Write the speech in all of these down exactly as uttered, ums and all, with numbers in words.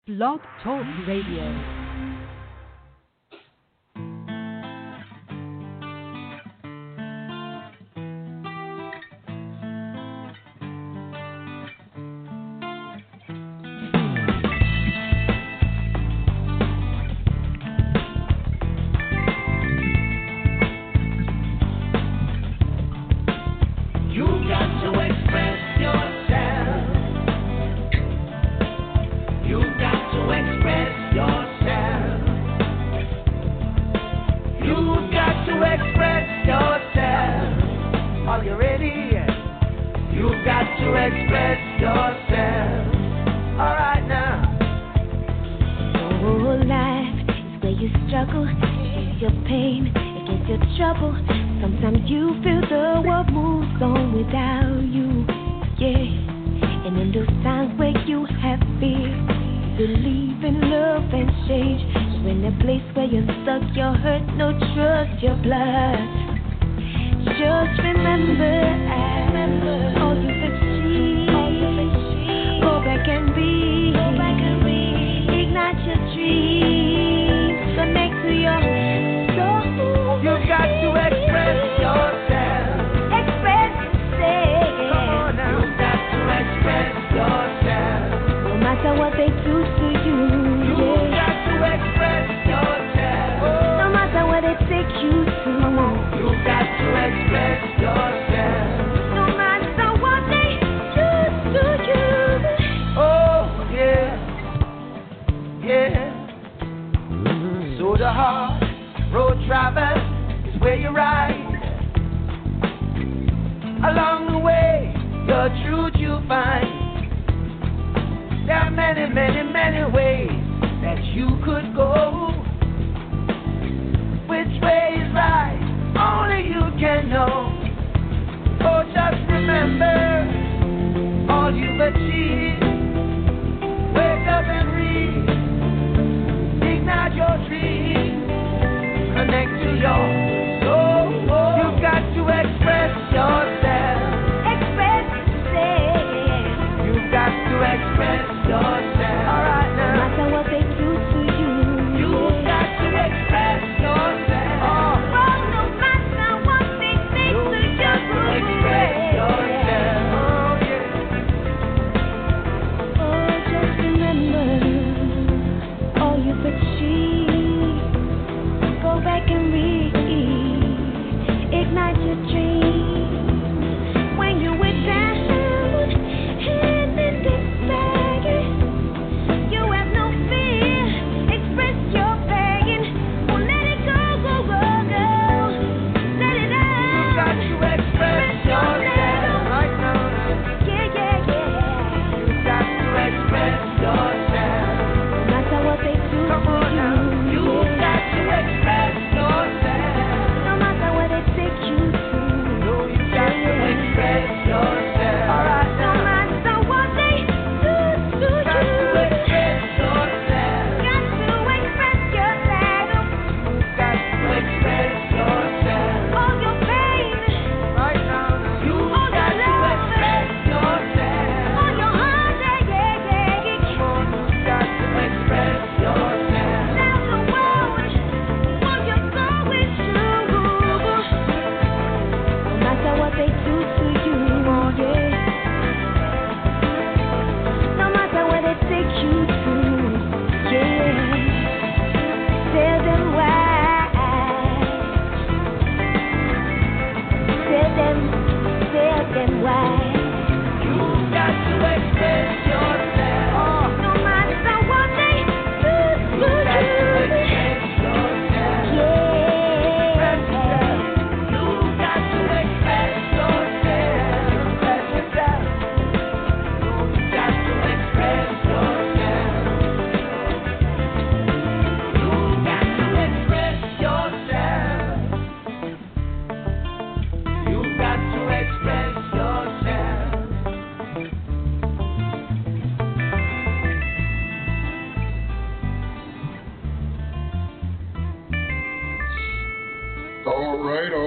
Blog Talk Radio.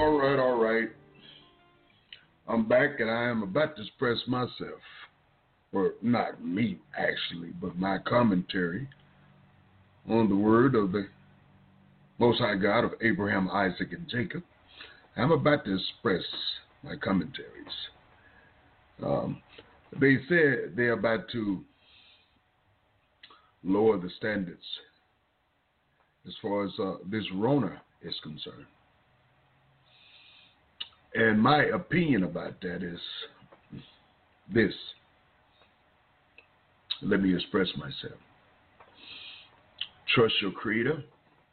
I'm back and I am about to express myself. or not me actually, but my commentary on the word of the Most High God of Abraham, Isaac, and Jacob. I'm about to express my commentaries. Um, they said they're about to lower the standards as far as uh, this Rona is concerned. And my opinion about that is this. Let me express myself. Trust your Creator.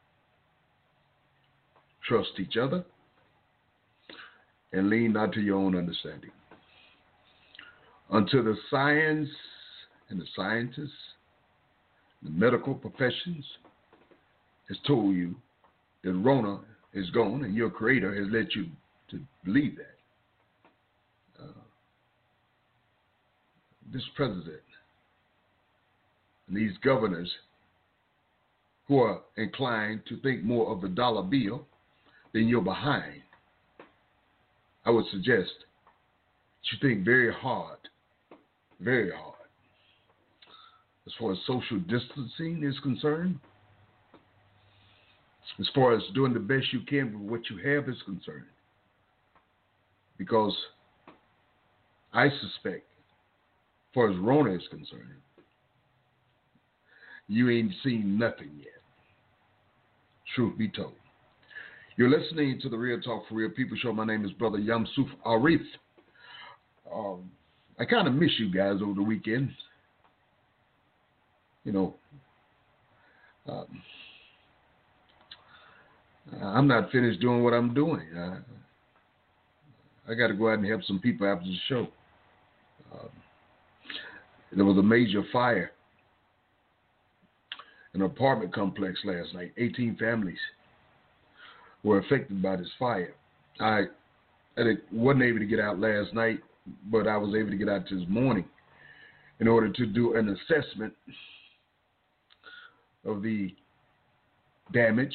Trust each other. And lean not to your own understanding. Until the science and the scientists, the medical professions has told you that Rona is gone and your Creator has led you to believe that. Uh, this president and these governors who are inclined to think more of the dollar bill than you're behind, I would suggest that you think very hard, very hard. As far as social distancing is concerned, as far as doing the best you can with what you have is concerned. Because I suspect, as far as Rona is concerned, you ain't seen nothing yet. Truth be told. You're listening to the Real Talk for Real People show. My name is Brother Yamsuf Arif. Um, I kind of miss you guys over the weekend. You know, um, I'm not finished doing what I'm doing. Uh, I got to go out and help some people after the show. Um, there was a major fire in an apartment complex last night. eighteen families were affected by this fire. I, I wasn't able to get out last night, but I was able to get out this morning in order to do an assessment of the damage.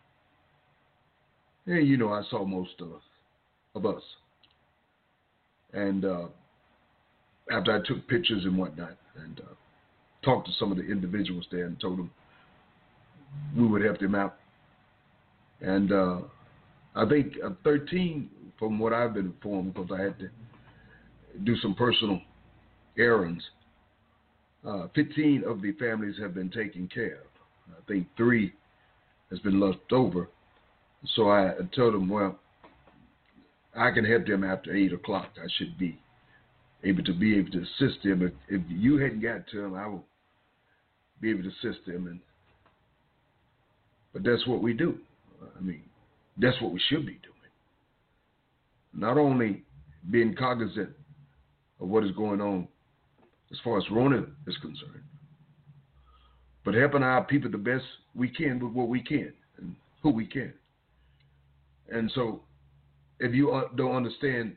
And you know, I saw most of, of us. And uh, after I took pictures and whatnot and uh, talked to some of the individuals there and told them we would help them out. And uh, I think uh, thirteen, from what I've been informed, because I had to do some personal errands, uh, fifteen of the families have been taken care of. I think three has been left over. So I told them, well, I can help them after eight o'clock. I should be able to be able to assist them. If, if you hadn't got to them, I will be able to assist them. And but that's what we do. I mean, that's what we should be doing. Not only being cognizant of what is going on as far as Rona is concerned, but helping our people the best we can with what we can and who we can. And so if you don't understand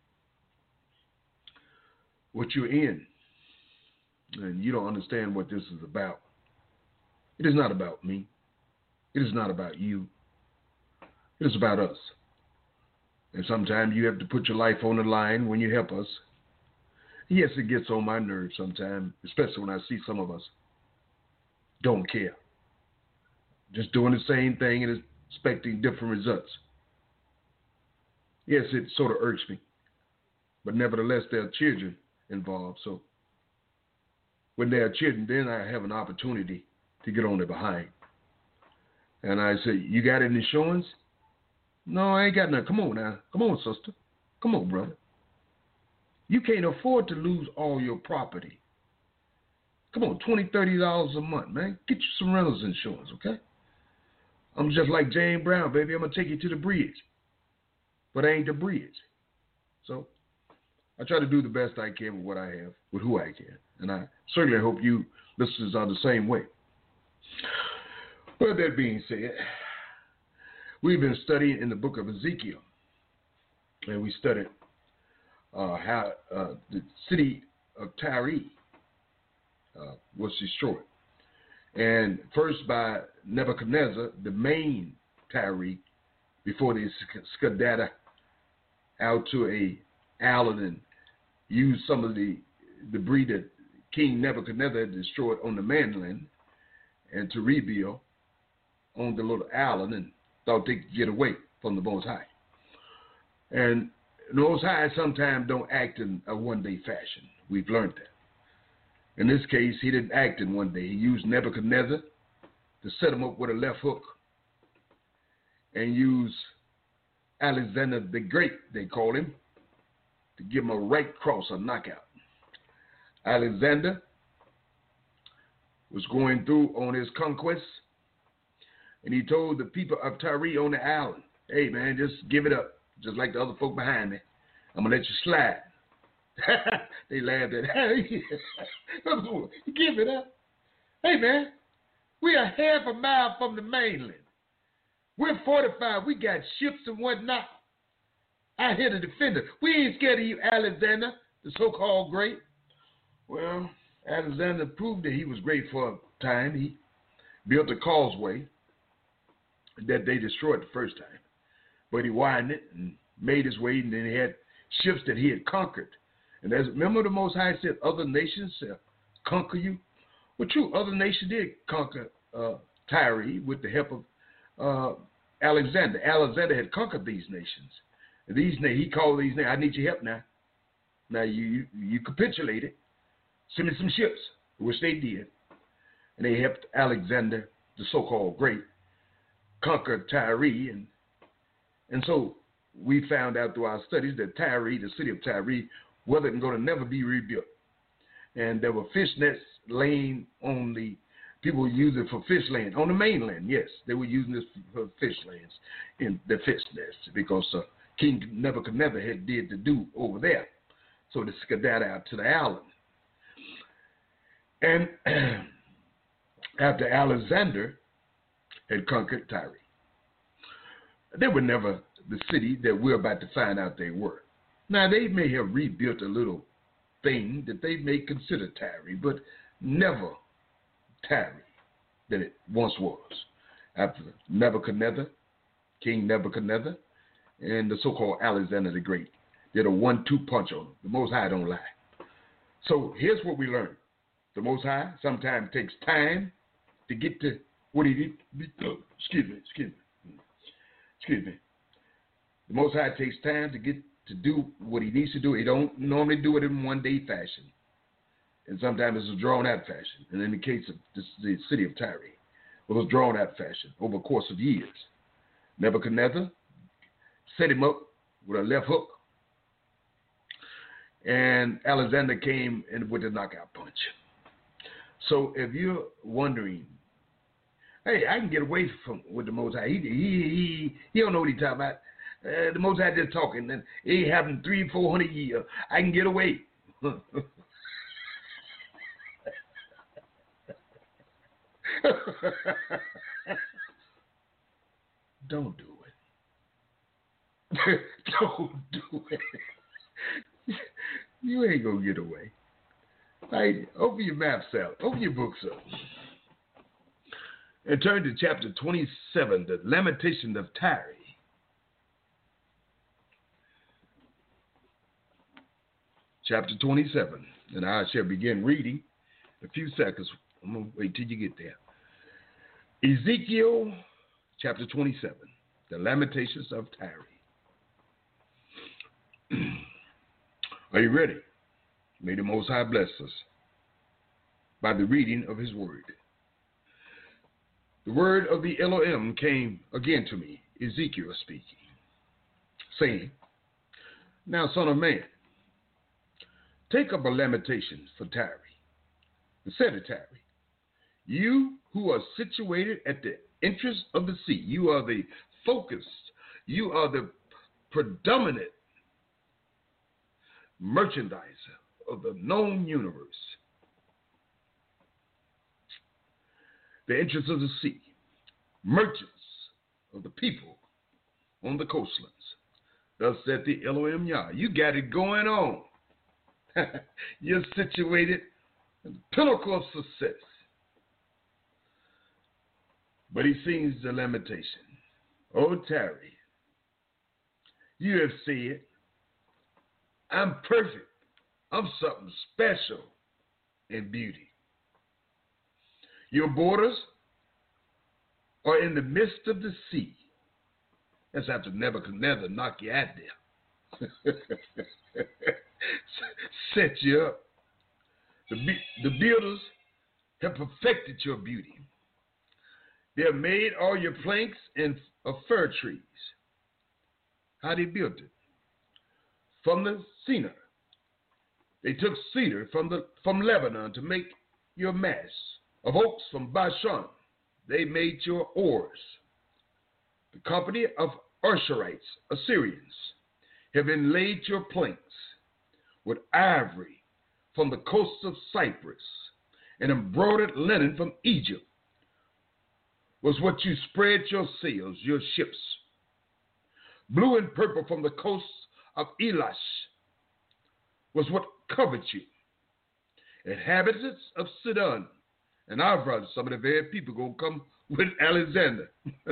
what you're in, and you don't understand what this is about, it is not about me. It is not about you. It is about us. And sometimes you have to put your life on the line when you help us. Yes, it gets on my nerves sometimes, especially when I see some of us don't care. Just doing the same thing and expecting different results. Yes, it sort of irks me. But nevertheless, there are children involved. So when there are children, then I have an opportunity to get on their behind. And I say, you got an insurance? No, I ain't got none. Come on now. Come on, sister. Come on, brother. You can't afford to lose all your property. Come on, twenty dollars, thirty dollars a month, man. Get you some renters insurance, okay? I'm just like Jane Brown, baby. I'm going to take you to the bridge. But I ain't the bridge. So I try to do the best I can with what I have, with who I can. And I certainly hope you listeners are the same way. Well, that being said, we've been studying in the book of Ezekiel. And we studied uh, how uh, the city of Tyre uh, was destroyed. And first by Nebuchadnezzar, the main Tyre, before they skedaddle out to a island and use some of the debris that King Nebuchadnezzar had destroyed on the mainland and to rebuild on the little island and thought they could get away from the Most High. And the Most High sometimes don't act in a one-day fashion. We've learned that. In this case, he didn't act in one day. He used Nebuchadnezzar to set him up with a left hook and use Alexander the Great, they call him, to give him a right cross, a knockout. Alexander was going through on his conquest, and he told the people of Tyre on the island, hey, man, just give it up, just like the other folk behind me. I'm going to let you slide. They laughed at him. Give it up. Hey, man, we are half a mile from the mainland. We're fortified. We got ships and whatnot out here to defend us. We ain't scared of you, Alexander, the so-called great. Well, Alexander proved that he was great for a time. He built a causeway that they destroyed the first time. But he widened it and made his way, and then he had ships that he had conquered. And as remember the Most High said, other nations shall conquer you. Well, true, other nations did conquer uh, Tyre with the help of uh, Alexander. Alexander had conquered these nations. And these he called these nations, I need your help now. Now you, you, you capitulated. Send me some ships, which they did. And they helped Alexander, the so-called great, conquer Tyre. And, and so we found out through our studies that Tyre, the city of Tyre, wasn't going to never be rebuilt. And there were fish nets laying on the, people were using it for fish land. On the mainland, yes, they were using this for fish lands in the fish nets because uh, King Nebuchadnezzar had did to do over there. So they skedaddled out to the island. And after Alexander had conquered Tyre, they were never the city that we're about to find out they were. Now, they may have rebuilt a little thing that they may consider Tyre, but never Tyre that it once was. After Nebuchadnezzar, King Nebuchadnezzar, and the so-called Alexander the Great did a one two punch on them. The Most High don't lie. So here's what we learned. The Most High sometimes takes time to get to what he did. Excuse me, excuse me, excuse me. The Most High takes time to get to do what he needs to do. He don't normally do it in one day fashion. And sometimes it's a drawn out fashion. And in the case of this, the city of Tyre, it was drawn out fashion over a course of years. Nebuchadnezzar set him up with a left hook. And Alexander came in with a knockout punch. So if you're wondering, hey, I can get away from with the Most High. He, he, he, he don't know what he's talking about. Uh, the Most High just talking, and it happened three, four hundred years. I can get away. Don't do it. Don't do it. You ain't gonna get away. Right? Open your maps out. Open your books up. And turn to chapter twenty-seven, the Lamentation of Tyre. Chapter twenty-seven. And I shall begin reading in a few seconds. I'm going to wait till you get there. Ezekiel chapter twenty-seven, the Lamentations of Tyre. Are you ready? May the Most High bless us by the reading of his word. The word of the Elohim came again to me, Ezekiel speaking, saying, Now, son of man, take up a lamentation for Tyre, and say to Tyre, you who are situated at the entrance of the sea, you are the focused, you are the predominant merchandiser of the known universe. The entrance of the sea, merchants of the people on the coastlands. Thus said the Elohim Yah, you got it going on. You're situated at the pinnacle of success. But he sings the lamentation. Oh, Tyre, you have said, I'm perfect. I'm something special and beauty. Your borders are in the midst of the sea. That's after Nebuchadnezzar knock you out there. Set you up. The, the builders have perfected your beauty. They have made all your planks in, of fir trees. How they built it? From the cedar. They took cedar from, the, from Lebanon to make your masts. Of oaks from Bashan, they made your oars. The company of Ashurites, Assyrians, have inlaid your planks with ivory from the coasts of Cyprus, and embroidered linen from Egypt was what you spread your sails, your ships. Blue and purple from the coasts of Elash was what covered you. Inhabitants of Sidon and Avram, some of the very people gonna come with Alexander.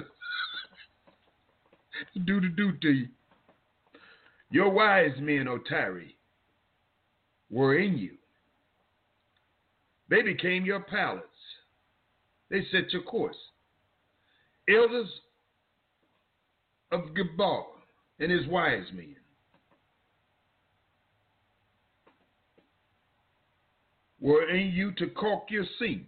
do to do to you. Your wise men, O Tyre, were in you. They became your palace. They set your course. Elders of Gebal and his wise men. Were in you to caulk your seams.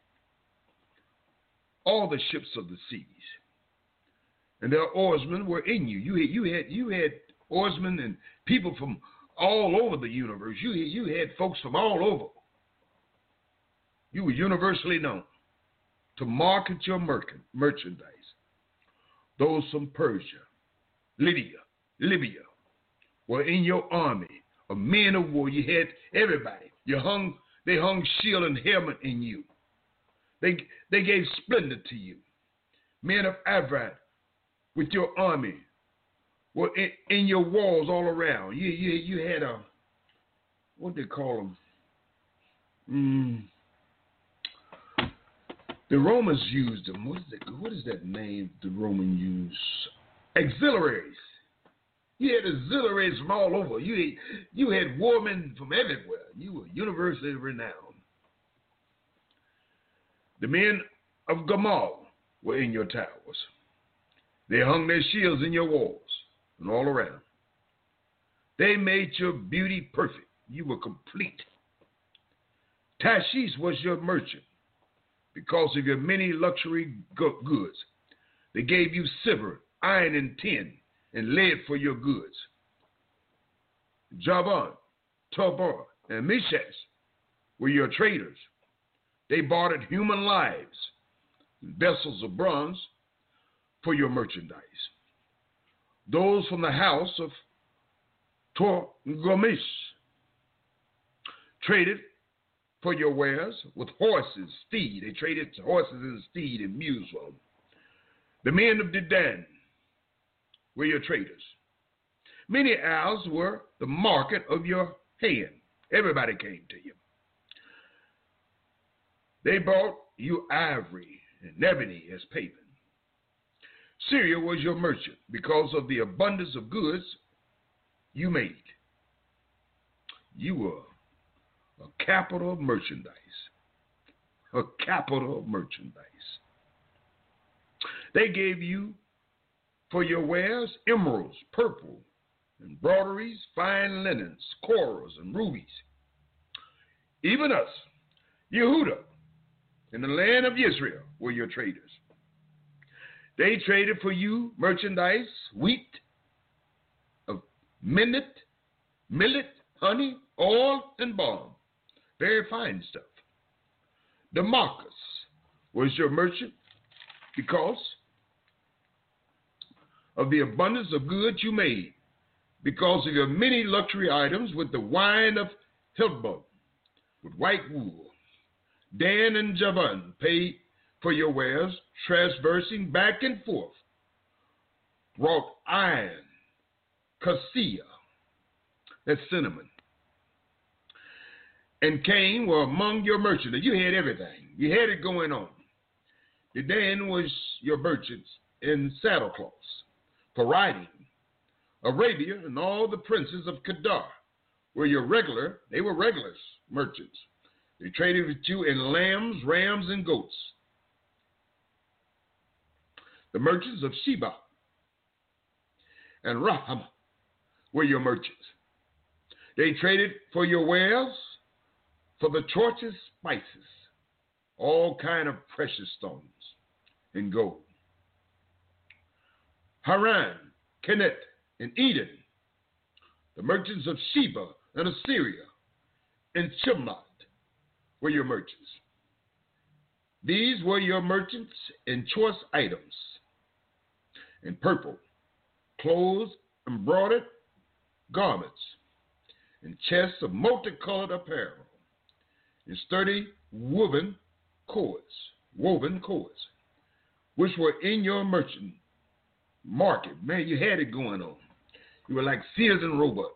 All the ships of the seas. And their oarsmen were in you. You had, you had, you had oarsmen and people from all over the universe. You, you had folks from all over. You were universally known to market your merchandise. Those from Persia, Lydia, Libya were in your army of men of war. You had everybody. You hung, they hung shield and helmet in you. They, they gave splendor to you. Men of Avrat with your army were in, in your walls all around. You, you, you had a, what do they call them? Mm. The Romans used them. What is that? What is that name the Romans used? Auxiliaries. You had auxiliaries from all over. You had, you had women from everywhere. You were universally renowned. The men of Gamal were in your towers. They hung their shields in your walls and all around. They made your beauty perfect. You were complete. Tashish was your merchant. Because of your many luxury goods. They gave you silver, iron, and tin, and lead for your goods. Javan, Tubal, and Meshach were your traders. They bartered human lives, vessels of bronze, for your merchandise. Those from the house of Torgomish traded for your wares with horses, steed. They traded horses and steed and mules for them. The men of Dedan were your traders. Many owls were the market of your hand. Everybody came to you. They brought you ivory and ebony as payment. Syria was your merchant because of the abundance of goods you made. You were a capital of merchandise. A capital of merchandise. They gave you for your wares emeralds, purple, embroideries, fine linens, corals, and rubies. Even us, Yehuda, in the land of Israel, were your traders. They traded for you merchandise, wheat, of millet, millet, honey, oil, and balm. Very fine stuff. Damascus was your merchant because of the abundance of goods you made, because of your many luxury items with the wine of Helbon, with white wool. Dan and Javan paid for your wares, traversing back and forth, wrought iron, cassia, that's cinnamon, and Cain were among your merchants. You had everything. You had it going on. Dan was your merchants in saddlecloths for riding. Arabia and all the princes of Kedar were your regular, they were regular merchants. They traded with you in lambs, rams, and goats. The merchants of Sheba and Raham were your merchants. They traded for your wares, for the choicest spices, all kind of precious stones and gold. Haran, Kenet, and Eden, the merchants of Sheba and Assyria and Chimnat were your merchants. These were your merchants in choice items, in purple, clothes, embroidered garments, in chests of multicolored apparel, in sturdy woven cords, woven cords, which were in your merchant market. Man, you had it going on. You were like Sears and Roebuck.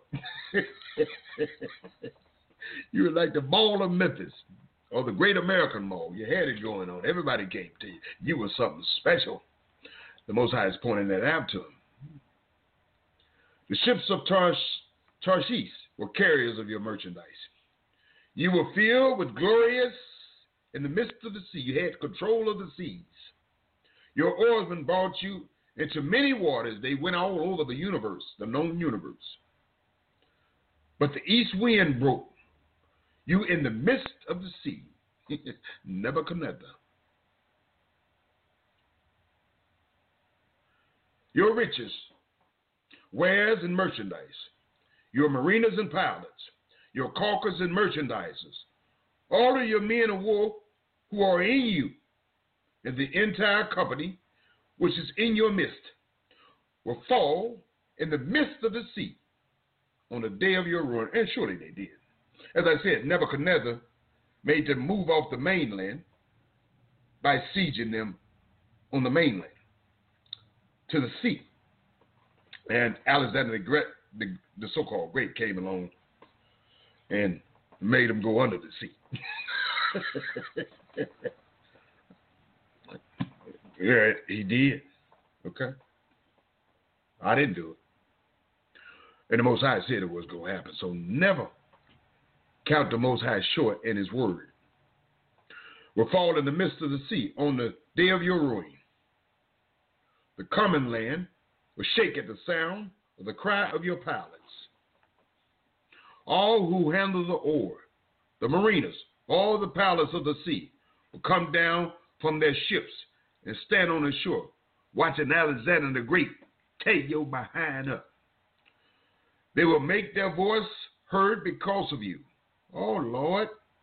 You were like the Mall of Memphis or the Great American Mall. You had it going on. Everybody came to you. You were something special. The Most High is pointing that out to him. The ships of Tarsh, Tarshish were carriers of your merchandise. You were filled with glorious in the midst of the sea. You had control of the seas. Your oarsmen brought you into many waters. They went all over the universe, the known universe. But the east wind broke you in the midst of the sea. Nebuchadnezzar. Your riches, wares and merchandise, your marinas and pilots, your caulkers and merchandisers, all of your men of war who are in you, and the entire company which is in your midst, will fall in the midst of the sea on the day of your ruin. And surely they did. As I said, Nebuchadnezzar made them move off the mainland by sieging them on the mainland to the sea. And Alexander the Great, the, the so-called Great, came along and made them go under the sea. Yeah, he did. Okay. I didn't do it. And the Most High said it was going to happen. So never count the Most High short in his word. Will fall in the midst of the sea on the day of your ruin. The common land will shake at the sound of the cry of your pilots. All who handle the oar, the mariners, all the pilots of the sea will come down from their ships and stand on the shore, watching Alexander the Great take your behind up. They will make their voice heard because of you. Oh, Lord.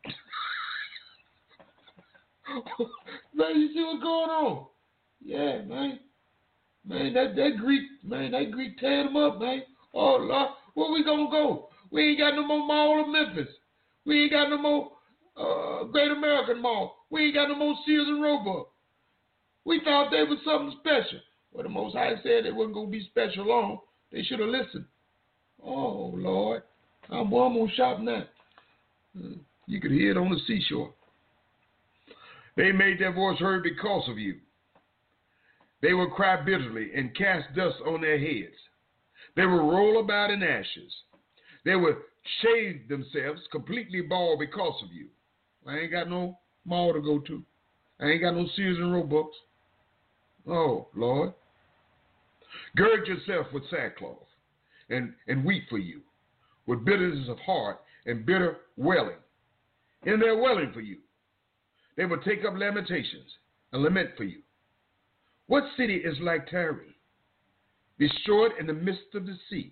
Man, you see what's going on? Yeah, man. Man, that, that Greek, man, that Greek teared them up, man. Oh, Lord. Where we gonna go? We ain't got no more Mall of Memphis. We ain't got no more uh, Great American Mall. We ain't got no more Sears and Roebuck. We thought they was something special. Well, the Most High said they wasn't going to be special long. They should have listened. Oh, Lord. I'm, well, I'm going to shop now. You could hear it on the seashore. They made their voice heard because of you. They will cry bitterly and cast dust on their heads. They will roll about in ashes. They will shave themselves completely bald because of you. I ain't got no mall to go to. I ain't got no Sears and Roebucks. Oh, Lord. Gird yourself with sackcloth and, and weep for you, with bitterness of heart and bitter wailing. In their wailing for you, they will take up lamentations and lament for you. What city is like Tyre, destroyed in the midst of the sea?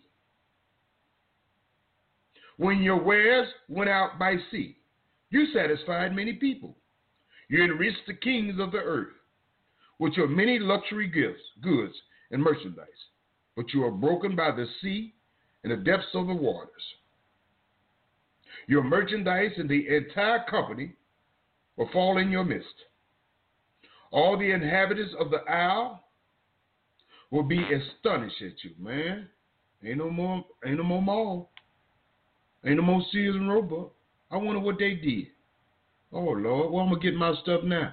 When your wares went out by sea, you satisfied many people. You enriched the kings of the earth with your many luxury gifts, goods, and merchandise. But you are broken by the sea and the depths of the waters. Your merchandise and the entire company will fall in your midst. All the inhabitants of the isle will be astonished at you, man. Ain't no more, ain't no more mall. Ain't no more Sears and Roebuck. I wonder what they did. Oh, Lord, well, I'm going to get my stuff now.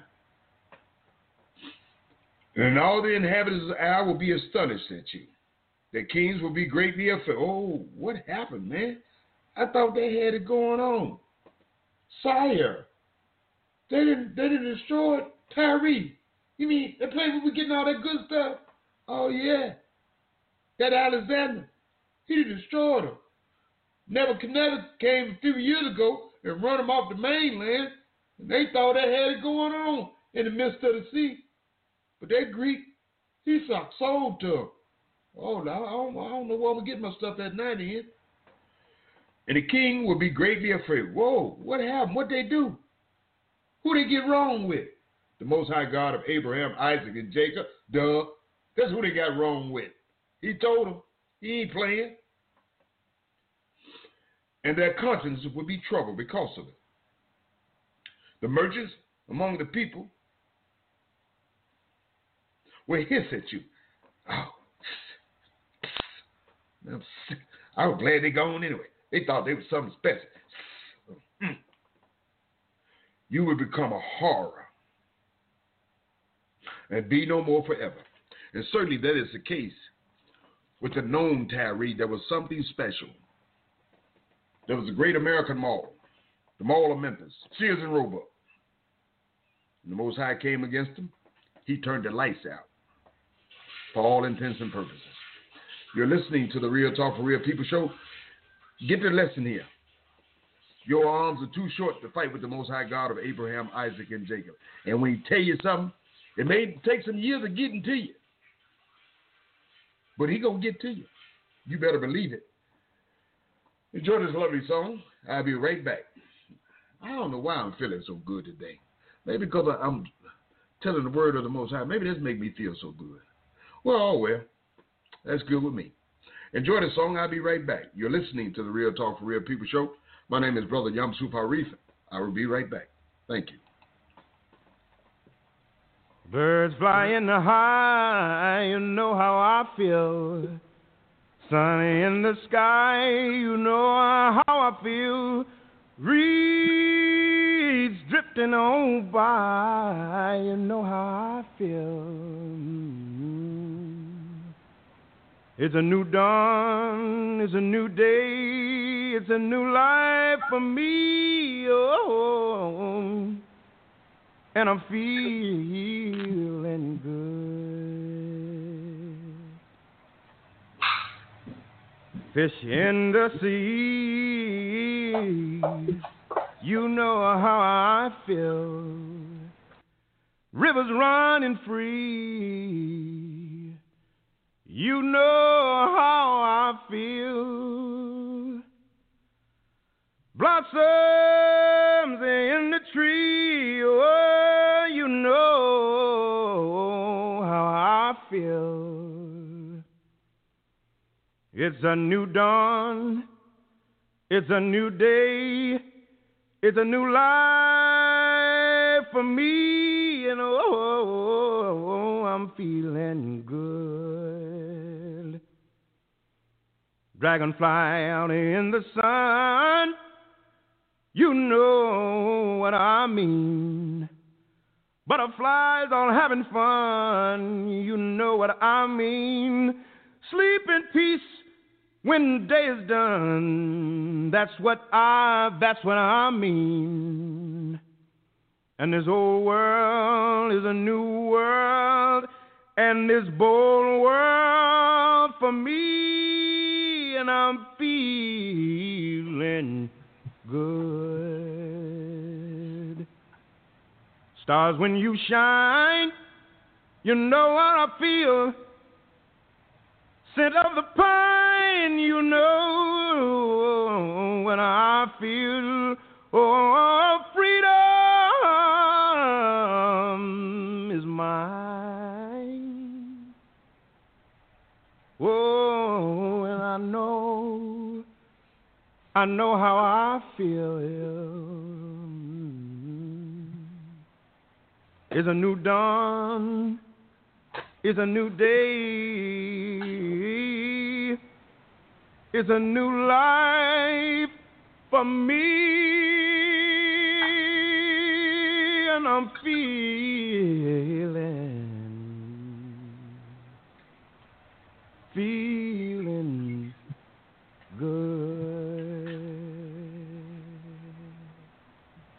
And all the inhabitants of the isle will be astonished at you. Their kings will be greatly afraid. Oh, what happened, man? I thought they had it going on. Sire, they didn't they didn't destroy Tyree. You mean the place where we getting all that good stuff? Oh yeah. That Alexander, he destroyed them. Nebuchadnezzar came a few years ago and run them off the mainland, and they thought they had it going on in the midst of the sea. But that Greek, he sold to them. Oh, I don't, I don't know where I'm getting my stuff at night in. And the king would be greatly afraid. Whoa, what happened? What they do? Who they get wrong with? The Most High God of Abraham, Isaac, and Jacob. Duh. That's who they got wrong with. He told them. He ain't playing. And their consciences would be troubled because of it. The merchants among the people will hiss at you. Oh, I was glad they gone anyway. They thought they was something special. Mm. You would become a horror and be no more forever. And certainly that is the case with the known Tyree. There was something special. There was a great American mall, the Mall of Memphis, Sears and Roebuck. And the Most High came against them. He turned the lights out for all intents and purposes. You're listening to the Real Talk for Real People show. Get the lesson here. Your arms are too short to fight with the Most High God of Abraham, Isaac, and Jacob. And when he tell you something, it may take some years of getting to you. But he gonna get to you. You better believe it. Enjoy this lovely song. I'll be right back. I don't know why I'm feeling so good today. Maybe because I'm telling the word of the Most High. Maybe this make me feel so good. Well, oh well. That's good with me. Enjoy the song. I'll be right back. You're listening to the Real Talk for Real People show. My name is Brother Yamsuf Arif. I will be right back. Thank you. Birds fly in the high, you know how I feel. Sunny in the sky, you know how I feel. Reeds drifting on by, you know how I feel. It's a new dawn, it's a new day, it's a new life for me. Oh, and I'm feeling good. Fish in the sea, you know how I feel. Rivers running free, you know how I feel. Blossoms in the tree, oh, you know how I feel. It's a new dawn, it's a new day, it's a new life for me, and oh, I'm feeling good. Dragonfly out in the sun, you know what I mean. Butterflies all having fun, you know what I mean. Sleep in peace when day is done, that's what I, that's what I mean. And this old world is a new world, and this bold world for me, and I'm feeling good. Stars, when you shine, you know what I feel. Scent of the pine, you know when I feel. Oh, freedom is mine. Oh, and I know, I know how I feel. It's a new dawn, it's a new day, it's a new life for me, and I'm feeling, feeling good.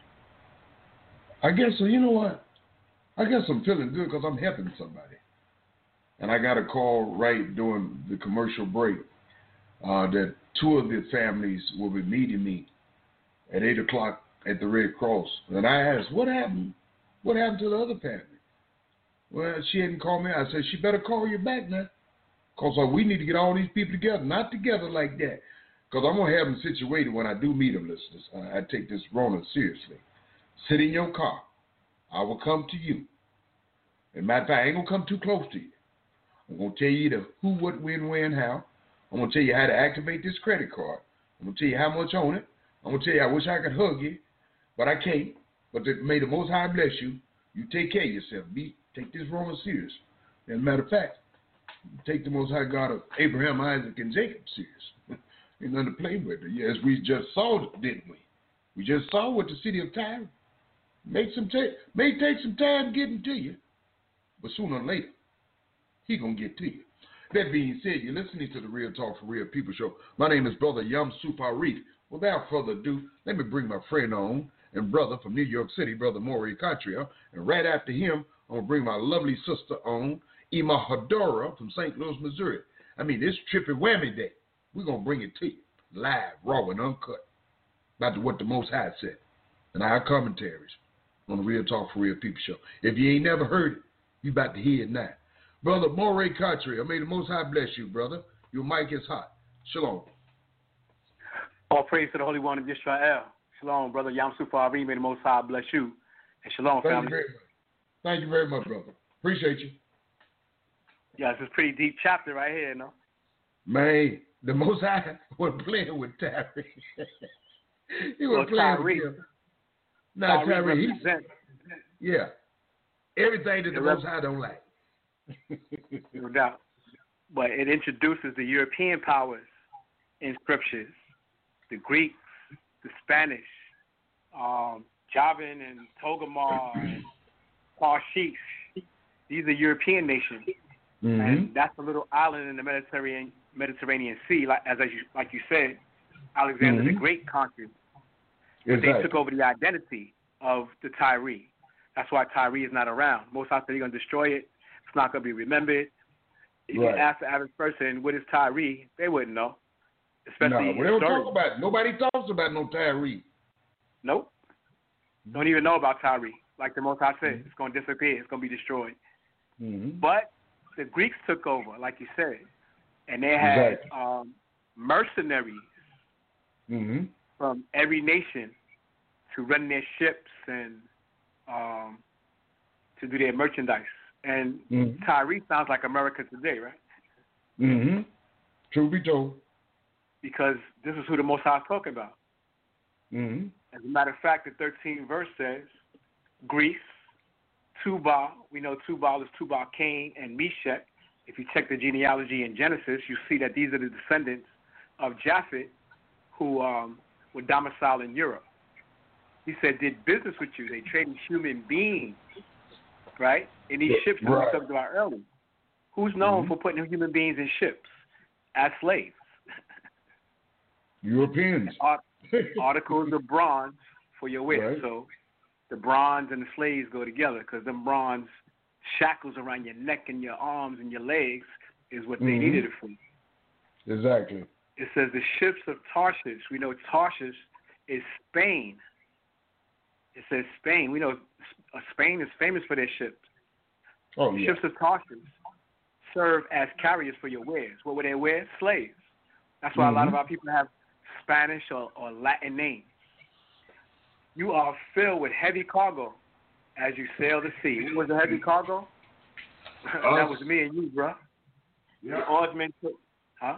guess so. You know what? I guess I'm feeling good because I'm helping somebody. And I got a call right during the commercial break uh, that two of the families will be meeting me at eight o'clock at the Red Cross. And I asked, what happened? What happened to the other family? Well, she hadn't called me. I said, she better call you back now. Because uh, we need to get all these people together. Not together like that. Because I'm going to have them situated when I do meet them, listeners. Uh, I take this Rona seriously. Sit in your car. I will come to you. As a matter of fact, I ain't going to come too close to you. I'm going to tell you the who, what, when, where, and how. I'm going to tell you how to activate this credit card. I'm going to tell you how much on it. I'm going to tell you I wish I could hug you, but I can't. But the, may the Most High bless you. You take care of yourself. Be, take this Rona serious. As a matter of fact, take the Most High God of Abraham, Isaac, and Jacob serious. Ain't nothing to play with. Yes, we just saw it, didn't we? We just saw what the city of Tyre. Make some ta- may take some time getting to you, but sooner or later, he gonna get to you. That being said, you're listening to the Real Talk for Real People show. My name is Brother Yamsuf Arif. Without further ado, let me bring my friend on and brother from New York City, Brother Maury Cottrell. And right after him, I'm gonna bring my lovely sister on, Ima Hadora from Saint Louis, Missouri. I mean, it's trippy whammy day. We're gonna bring it to you live, raw, and uncut about what the Most High said and our commentaries on the Real Talk for Real People show. If you ain't never heard it, you about to hear it now. Brother Maury Cottrell, may the Most High bless you, brother. Your mic is hot. Shalom. All praise to the Holy One of Israel. Shalom, Brother Yamsuf Arif. May the Most High bless you. And shalom, Thank family. You very much. Thank you very much, brother. Appreciate you. Yeah, it's a pretty deep chapter right here, no? Man, the Most High was playing with Tyre. He was well, playing Tyre. with him. Now, Tyre Tyre, he, represents. yeah, everything that the It Most High don't like. No doubt. But it introduces the European powers in scriptures, the Greeks, the Spanish, um, Javan and Togarmah and Tarshish. These are European nations. Mm-hmm. And that's a little island in the Mediterranean Mediterranean Sea, like as you like you said, Alexander mm-hmm. the Great conquered. But exactly. they took over the identity of the Tyre. That's why Tyre is not around. Most times they're going to destroy it. It's not going to be remembered. If right. you ask the average person, what is Tyre, they wouldn't know. Especially no, we don't talk about it. Nobody talks about no Tyre. Nope. Don't even know about Tyre. Like the Most High said, mm-hmm. it's going to disappear. It's going to be destroyed. Mm-hmm. But the Greeks took over, like you said, and they had exactly. um, mercenaries mm-hmm. from every nation to run their ships and um, to do their merchandise. And mm-hmm. Tyre sounds like America today, right? Mm-hmm. True be told. Because this is who the Most High is talking about. Mm-hmm. As a matter of fact, the thirteenth verse says, Greece, Tubal, we know Tubal is Tubal Cain and Meshach. If you check the genealogy in Genesis, you see that these are the descendants of Japhet who um, were domiciled in Europe. He said, did business with you. They traded human beings, right? In these ships that right. we talked about earlier. Who's known mm-hmm. for putting human beings in ships as slaves? Europeans. Art- articles of bronze for your wear. Right. So the bronze and the slaves go together because them bronze shackles around your neck and your arms and your legs is what they mm-hmm. needed it for. Exactly. It says the ships of Tarshish. We know Tarshish is Spain. It says Spain. We know Spain is famous for their ships. Oh, the yeah. ships of Tarshish serve as carriers for your wares. What were their wares? Slaves. That's why mm-hmm. a lot of our people have Spanish or, or Latin names. You are filled with heavy cargo as you sail the sea. What was the heavy cargo? That was me and you, bro. Yeah. The oarsmen took, huh?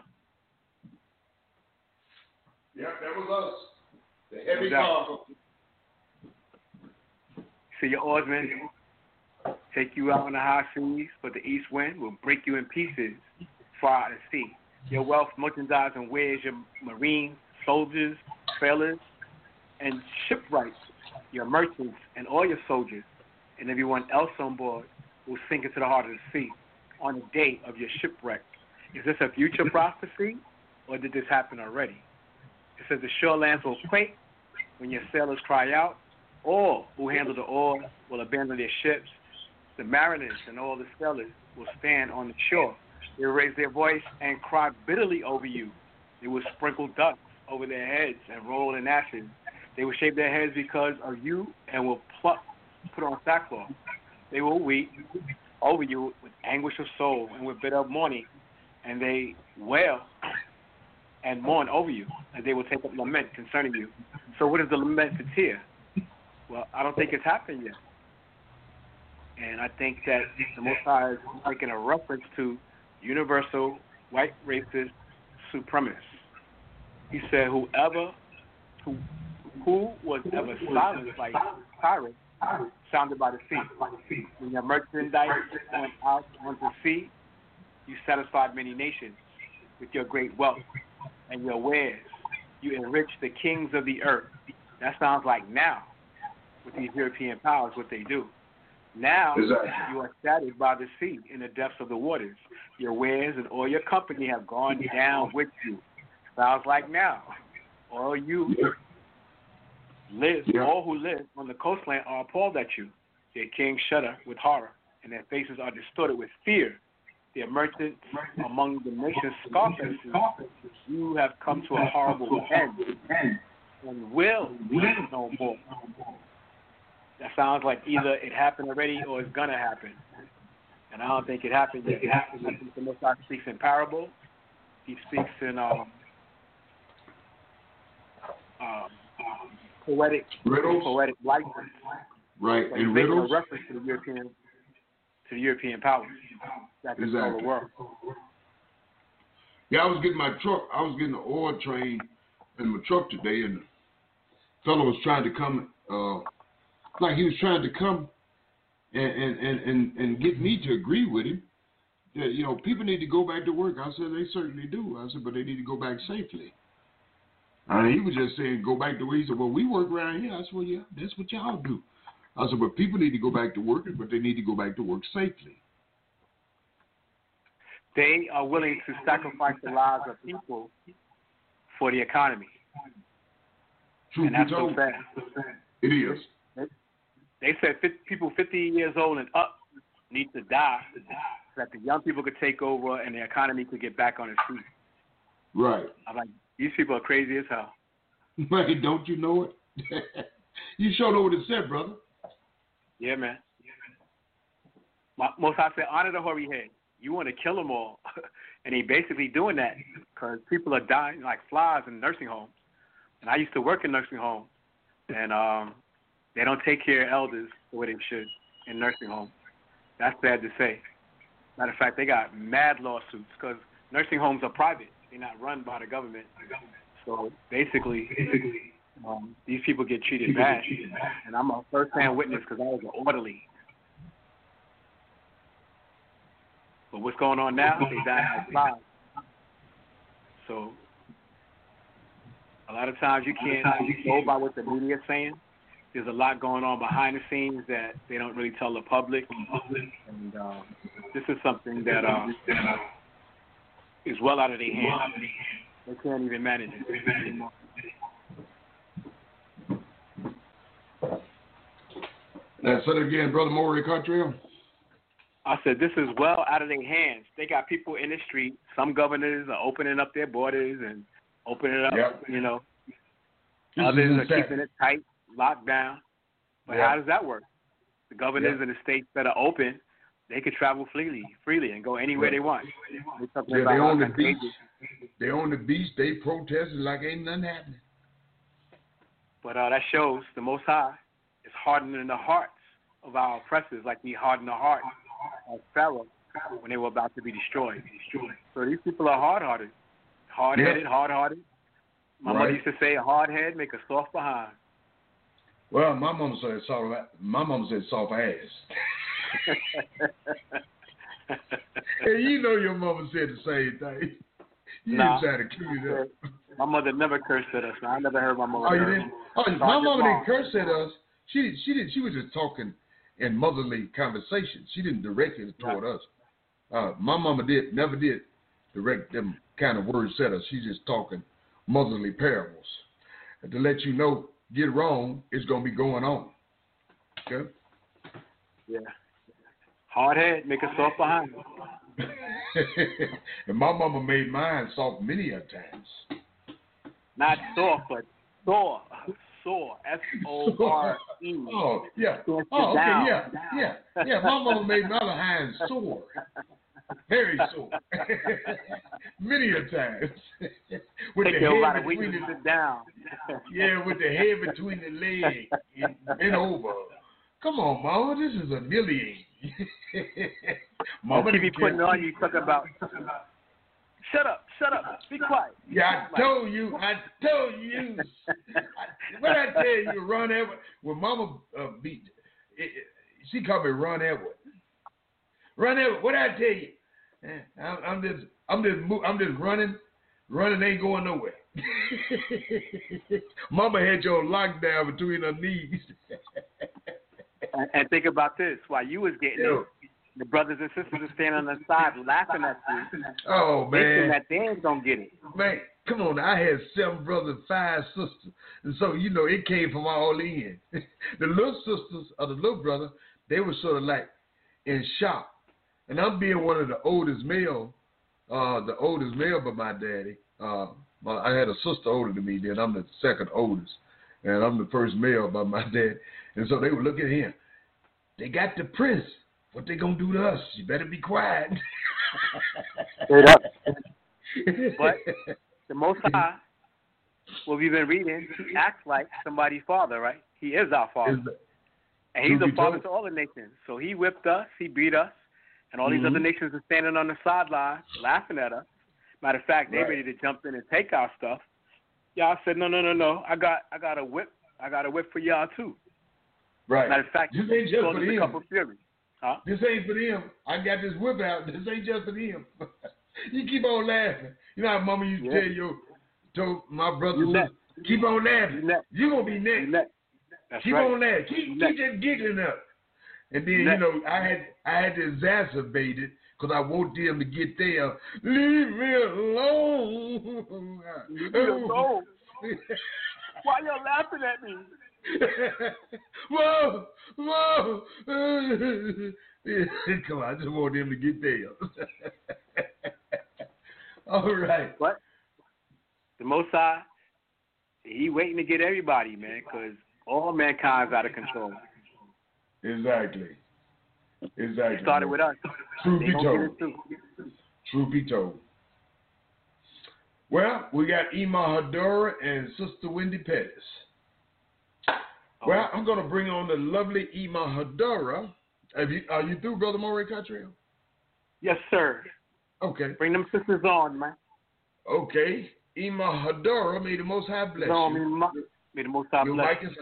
Yeah, that was us. The heavy no cargo. So your oarsmen take you out on the high seas, but the east wind will break you in pieces far out at sea. Your wealth, merchandise, and wares, your marines, soldiers, sailors, and shipwrights, your merchants, and all your soldiers, and everyone else on board will sink into the heart of the sea on the day of your shipwreck. Is this a future prophecy, or did this happen already? It says the shorelands will quake when your sailors cry out, All who handle the oar will abandon their ships. The mariners and all the sailors will stand on the shore. They will raise their voice and cry bitterly over you. They will sprinkle dust over their heads and roll in ashes. They will shave their heads because of you and will pluck, put on sackcloth. They will weep over you with anguish of soul and with bitter mourning, and they wail and mourn over you, and they will take up lament concerning you. So what is the lament to tear? Well, I don't think it's happened yet. And I think that the Most High is making a reference to universal white racist supremacists. He said, whoever, who, who was ever silent like pirates, sounded by the sea. When your merchandise went out onto the sea, you satisfied many nations with your great wealth and your wares. You enriched the kings of the earth. That sounds like now, with these European powers, what they do. Now exactly. You are shattered by the sea in the depths of the waters. Your wares and all your company have gone down with you. Sounds like now. All you yeah. live, yeah. all who live on the coastline are appalled at you. Their kings shudder with horror, and their faces are distorted with fear. Their merchants among the nations scoff at you. You have come to a horrible end, and will be no more. That sounds like either it happened already or it's going to happen. And I don't think it happened yet. I think the Most High speaks in parable. He speaks in um, um, poetic riddles, poetic license. Right, but and he's riddles. Making a reference to the European to the European powers that control exactly. the world. Yeah, I was getting my truck. I was getting the oil train in my truck today, and the fellow was trying to come. Uh, Like he was trying to come and, and, and, and, and get me to agree with him that, you know, people need to go back to work. I said, they certainly do. I said, but they need to go back safely. And he was just saying, go back to work. He said, well, we work around here. I said, well, yeah, that's what y'all do. I said, but people need to go back to work, but they need to go back to work safely. They are willing to sacrifice the lives of people for the economy. Truth and that's be told, so sad. It is. They said fifty, people fifty years old and up need to die so that the young people could take over and the economy could get back on its feet. Right. I'm like, these people are crazy as hell. Right, don't you know it? You sure know what it said, brother. Yeah, man. My, Most High said, honor the hoary head. You want to kill them all. And they basically doing that because people are dying like flies in nursing homes. And I used to work in nursing homes. And um, they don't take care of elders the way they should in nursing homes. That's sad to say. Matter of fact, they got mad lawsuits because nursing homes are private. They're not run by the government. So basically, um, these people get treated bad. And I'm a first-hand witness because I was an orderly. But what's going on now? They die like flies. So a lot of times you can't go by what the media is saying. There's a lot going on behind the scenes that they don't really tell the public. And uh, this is something that uh, is well out of their hands. They can't even manage it anymore. Now, say it again, Brother Maury Cottrell. I said, this is well out of their hands. They got people in the street. Some governors are opening up their borders and opening it up, yep. you know. This Others are keeping it tight, locked down. But yep. how does that work? The governors yep. in the states that are open, they could travel freely, freely and go anywhere yep. they want. Yeah, they own the beach. They own the beach. They protesting like ain't nothing happening. But uh, that shows the Most High is hardening the hearts of our oppressors like he hardened the heart of Pharaoh when they were about to be destroyed. So these people are hard-hearted, hard-headed, yeah. hard-hearted. My right. mother used to say, a hard head make a soft behind. Well, my mom said soft. My mom said soft ass. Hey, you know your mama said the same thing. You nah, try to clean it up. My mother never cursed at us. Man. I never heard my mother. Oh, you curse. didn't? Oh, so my mama didn't curse at us. She she did. She was just talking in motherly conversation. She didn't direct it toward right. us. Uh, my mama did never did direct them kind of words at us. She's just talking motherly parables. And to let you know, get wrong, it's going to be going on. Okay. Yeah. Hard head, make a soft behind. And my mama made mine soft many a times. Not soft, but sore. Sore. S O R E. Oh, yeah. Oh, Oh, okay, down. yeah. Yeah. Yeah, my mama made my behind sore. Very sore. Many a times. With Take the your head about a week between to the, sit down. yeah, with the head between the legs and bent over. Come on, mama, this is humiliating. Mama, Mama she be didn't putting care. on you talking about, shut up, shut up, be quiet. Yeah, I told you, I told you. What I tell you, Ron Edward, when Mama uh, beat, it, it, she called me Ron Edward. Ron Edward, what I tell you? Eh, I'm, I'm just, I'm just, mo- I'm just running, running ain't going nowhere. Mama had your lockdown between her knees. and, and think about this: while you was getting Yo. it, the brothers and sisters are standing on the side laughing at you, Oh thinking man, that they ain't gonna get it. man, come on! I had seven brothers, five sisters, and so you know it came from all in. The little sisters or the little brother, they were sort of like in shock. And I'm being one of the oldest male, uh, the oldest male by my daddy. Uh, my, I had a sister older than me, then I'm the second oldest, and I'm the first male by my dad. And so they would look at him. They got the prince. What they gonna do to us? You better be quiet. Straight up. But the Most High, what we've been reading, he acts like somebody's father, right? He is our father. Is And he's Truth a be father told. to all the nations. So he whipped us, he beat us, and all these Mhm. other nations are standing on the sidelines laughing at us. Matter of fact, they Right. ready to jump in and take our stuff. Y'all said, no, no, no, no. I got I got a whip. I got a whip for y'all, too. Right. Matter of fact, This ain't just told for us a them. couple of fury. Huh? This ain't for them. I got this whip out. This ain't just for them. You keep on laughing. You know how Mama used to Yeah. tell you, told my brothers, You next. keep on laughing. You next. You're going to be You next. next. That's Keep right. on laughing. Keep, You keep next. just giggling up. And then, you Next. know, I had I had to exacerbate it because I want them to get there. Leave me alone. Leave me alone. Why y'all laughing at me? Whoa, whoa. Come on, I just want them to get there. All right. But the Most High, he waiting to get everybody, man, because all mankind's out of control. Exactly. Exactly. It started with us. Truth They be gonna get told. it too. Truth be told. Well, we got Ima Hadora and Sister Wendy Pettis. Well, I'm going to bring on the lovely Ima Hadora. Have you, are you through, Brother Moray Cottrell? Yes, sir. Okay. Bring them sisters on, man. Okay. Ima Hadora, may the Most High bless No, may, you. the mo- may the Most High Your bless. mic is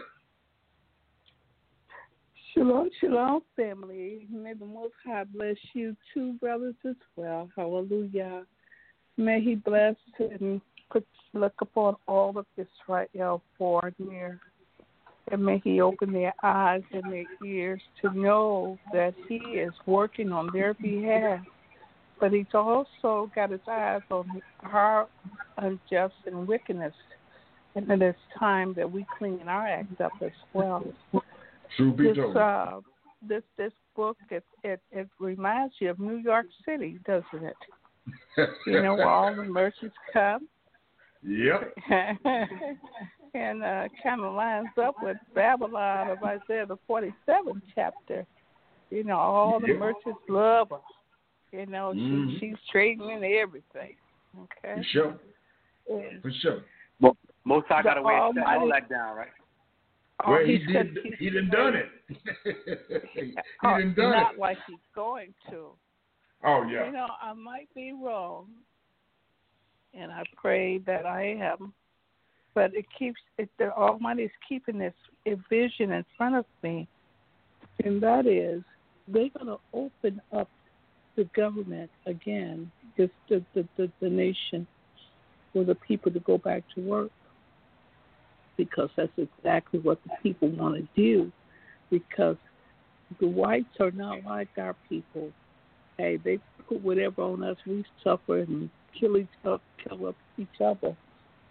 Shalom, shalom, family. May the Most High bless you too, brothers, as well. Hallelujah. May He bless and put look upon all of Israel far and near. And may He open their eyes and their ears to know that He is working on their behalf. But He's also got His eyes on our unjust and wickedness. And it is time that we clean our act up as well. Truth be This, told. uh, this this book it, it it reminds you of New York City, doesn't it? You know, where all the merchants come, Yep. and uh, kind of lines up with Babylon of Isaiah the forty-seventh chapter. You know, all the Yep. merchants love her. You know, Mhm. she she's trading in everything. Okay. For sure. And For sure. Mo- Most High got The a way to shut all Almighty- that down, right? all Well, he he's did. got- He done done it. he uh, done done not it. like he's going to. Oh You yeah. know, I might be wrong, and I pray that I am. But it keeps it, the Almighty is keeping this a vision in front of me, and that is they're going to open up the government again, just the, the, the, the nation, for the people to go back to work, because that's exactly what the people want to do, because the whites are not like our people. Hey, they put whatever on us, we suffer and kill each other, kill up each other.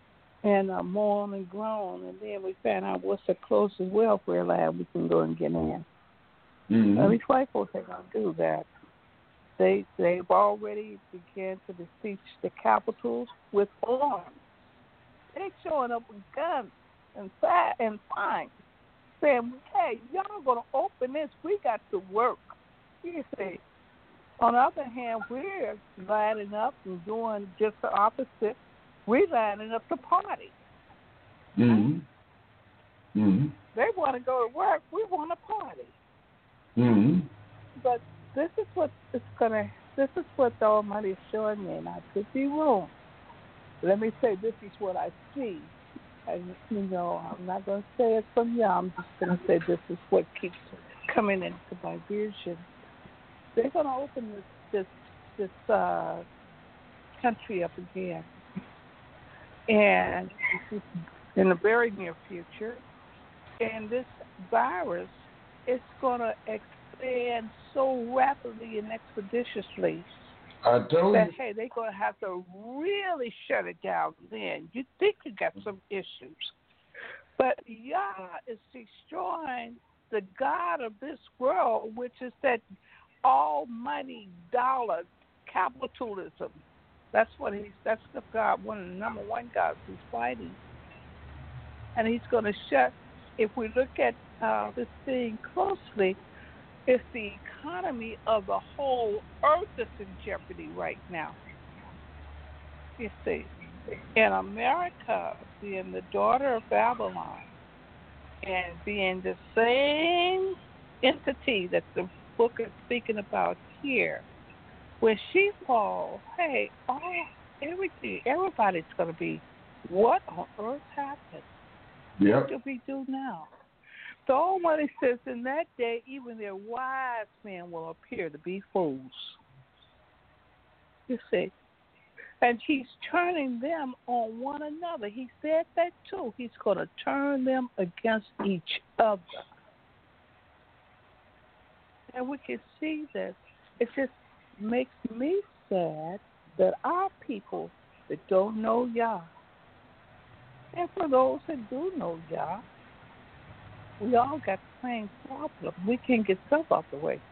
and uh, mourn and groan, and then we find out what's the closest welfare lab we can go and get in. Mm-hmm. Now, these white folks ain't gonna do that. They they've already began to besiege the capitals with arms. They showing up with guns and fire and fine, saying, "Hey, y'all gonna open this? We got to work." You see. On the other hand, we're lining up and doing just the opposite. We're lining up to party. Mm-hmm. Mm-hmm. They want to go to work. We want to party. Mm-hmm. But this is what it's gonna. This is what the Almighty is showing me, and I could be wrong. Let me say, this is what I see. And you know, I'm not gonna say it from you. I'm just gonna say this is what keeps coming into my vision. They're gonna open this this this uh, country up again, and in the very near future, and this virus is gonna expand so rapidly and expeditiously I told that you. hey, they're gonna have to really shut it down. Then you think you got some issues, but Yah is destroying the God of this world, which is that almighty dollar capitalism. That's what he's. That's the God, one of the number one gods he's fighting, and he's going to shut. If we look at uh, this thing closely, it's the economy of the whole earth that's in jeopardy right now. You see, in America, being the daughter of Babylon, and being the same entity that the book is speaking about here, when she falls, hey, all everything, everybody's going to be, what on earth happened? Yep. What do we do now? The Almighty says, in that day, even their wise men will appear to be fools. You see, and he's turning them on one another. He said that too. He's going to turn them against each other. And we can see this. It just makes me sad that our people that don't know Yah, and for those that do know Yah, we all got the same problem. We can't get stuff out the way.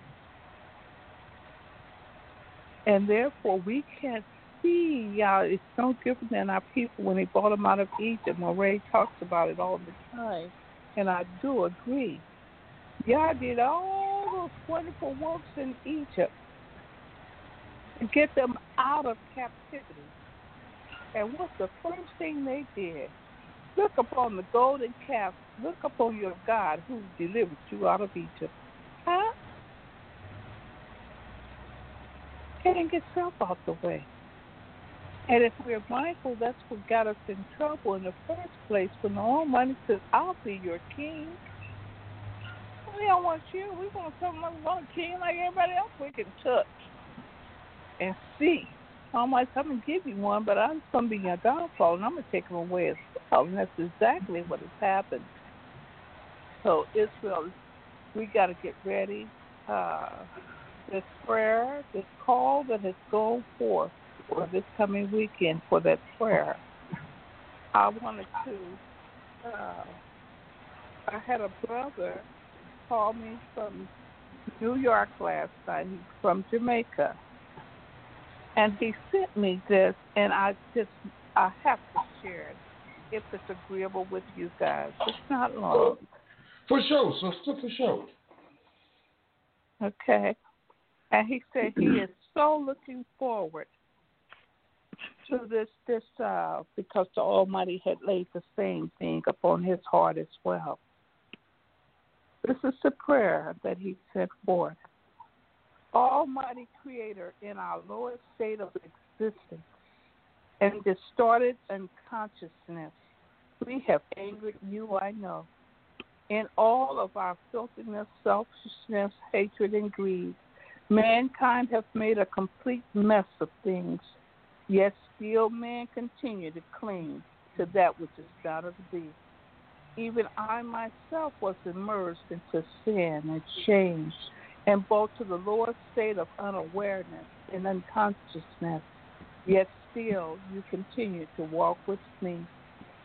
And therefore, we can't see Yah. It's no different than our people when he brought them out of Egypt. Moray talks about it all the time, and I do agree. Yah did all those wonderful works in Egypt to get them out of captivity. And what's the first thing they did? Look upon the golden calf. Look upon your God who delivered you out of Egypt. Huh? Can't get self out the way. And if we're mindful, that's what got us in trouble in the first place when the Almighty says, I'll be your king. We don't want you. We want someone who's a king like everybody else we can touch and see. Almighty, I'm going to give you one, but I'm going to be your downfall, and I'm going to take him away as well. And that's exactly what has happened. So, Israel, we got to get ready. Uh, this prayer, this call that has gone forth for this coming weekend for that prayer, I wanted to, uh, I had a brother call me from New York last night. He's from Jamaica. And he sent me this, and I just, I have to share it if it's agreeable with you guys. It's not long. For sure, sister, for sure. Okay. And he said he is so looking forward to this, this uh, because the Almighty had laid the same thing upon his heart as well. This is the prayer that he sent forth. Almighty Creator, in our lowest state of existence and distorted unconsciousness, we have angered you, I know. In all of our filthiness, selfishness, hatred, and greed, mankind has made a complete mess of things, yet still man continue to cling to that which is not of thee. Even I myself was immersed into sin and shame, and both to the lowest state of unawareness and unconsciousness, yet still you continue to walk with me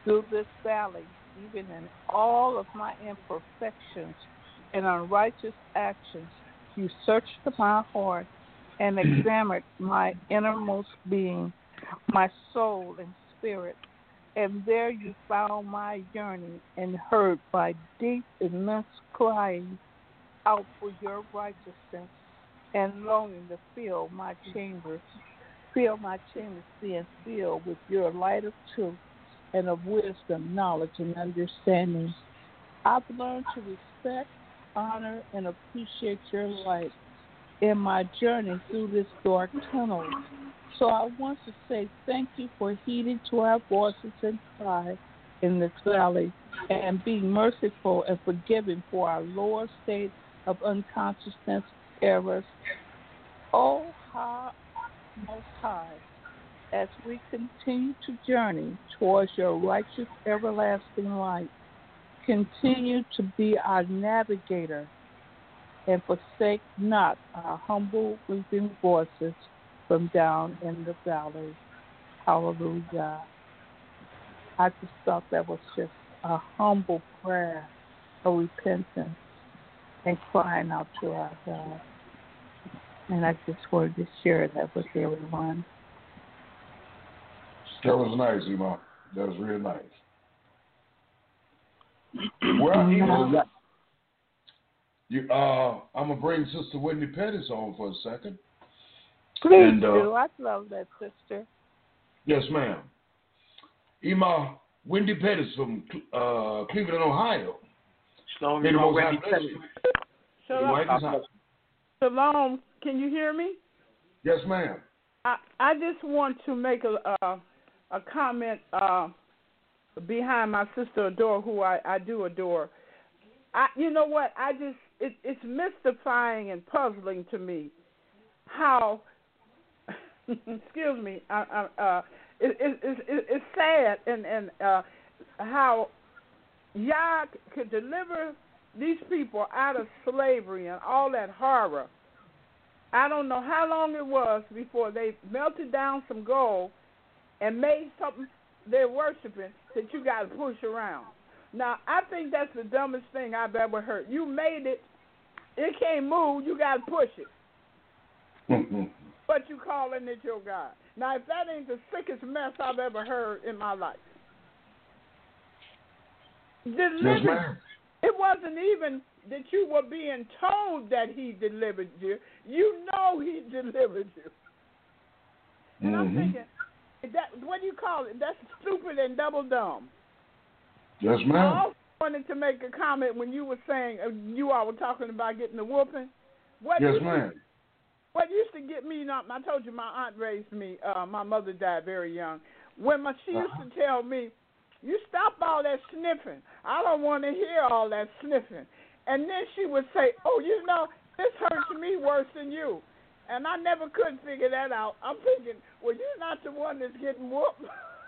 through this valley, even in all of my imperfections and unrighteous actions. You searched my heart and examined my innermost being, my soul and spirit, and there you found my yearning and heard my deep, immense crying out for your righteousness and longing to fill my chambers, fill my chambers being filled with your light of truth and of wisdom, knowledge, and understanding. I've learned to respect, honor, and appreciate your light in my journey through this dark tunnel. So I want to say thank you for heeding to our voices and cry in this valley and being merciful and forgiving for our lower state of unconsciousness, errors. Oh, high, most high, as we continue to journey towards your righteous everlasting light, continue to be our navigator and forsake not our humble, weeping voices from down in the valley. Hallelujah. I just thought that was just a humble prayer of repentance and crying out to our God. And I just wanted to share that with everyone. That was nice, Iman. That was real nice. Well, Iman, you, uh, I'm going to bring Sister Wendy Pettis on for a second. Please and, uh, do. I love that, sister. Yes, ma'am. Ima, Wendy Pettis from uh, Cleveland, Ohio. Shalom, May the Most High Wendy bless you. Your Shalom. wife is hot. Shalom. Can you hear me? Yes, ma'am. I, I just want to make a uh, a comment uh, behind my sister Adore, who I, I do adore. I, you know what? I just it, it's mystifying and puzzling to me how. excuse me. I, I, uh, it, it, it, it, it's sad and and uh, how Yah could deliver these people out of slavery and all that horror. I don't know how long it was before they melted down some gold and made something they're worshiping that you got to push around. Now, I think that's the dumbest thing I've ever heard. You made it. It can't move. You got to push it. But you calling it your God. Now, if that ain't the sickest mess I've ever heard in my life. Delivered, yes, it wasn't even that you were being told that he delivered you. You know he delivered you. And mm-hmm. I'm thinking, that, what do you call it? That's stupid and double dumb. Yes, ma'am. I also wanted to make a comment when you were saying, uh, you all were talking about getting the whooping. What yes, used ma'am. To, what used to get me, not, I told you my aunt raised me, uh, my mother died very young. When my, she used uh-huh. to tell me, you stop all that sniffing. I don't want to hear all that sniffing. And then she would say, oh, you know, this hurts me worse than you. And I never could figure that out. I'm thinking, well, you're not the one that's getting whooped.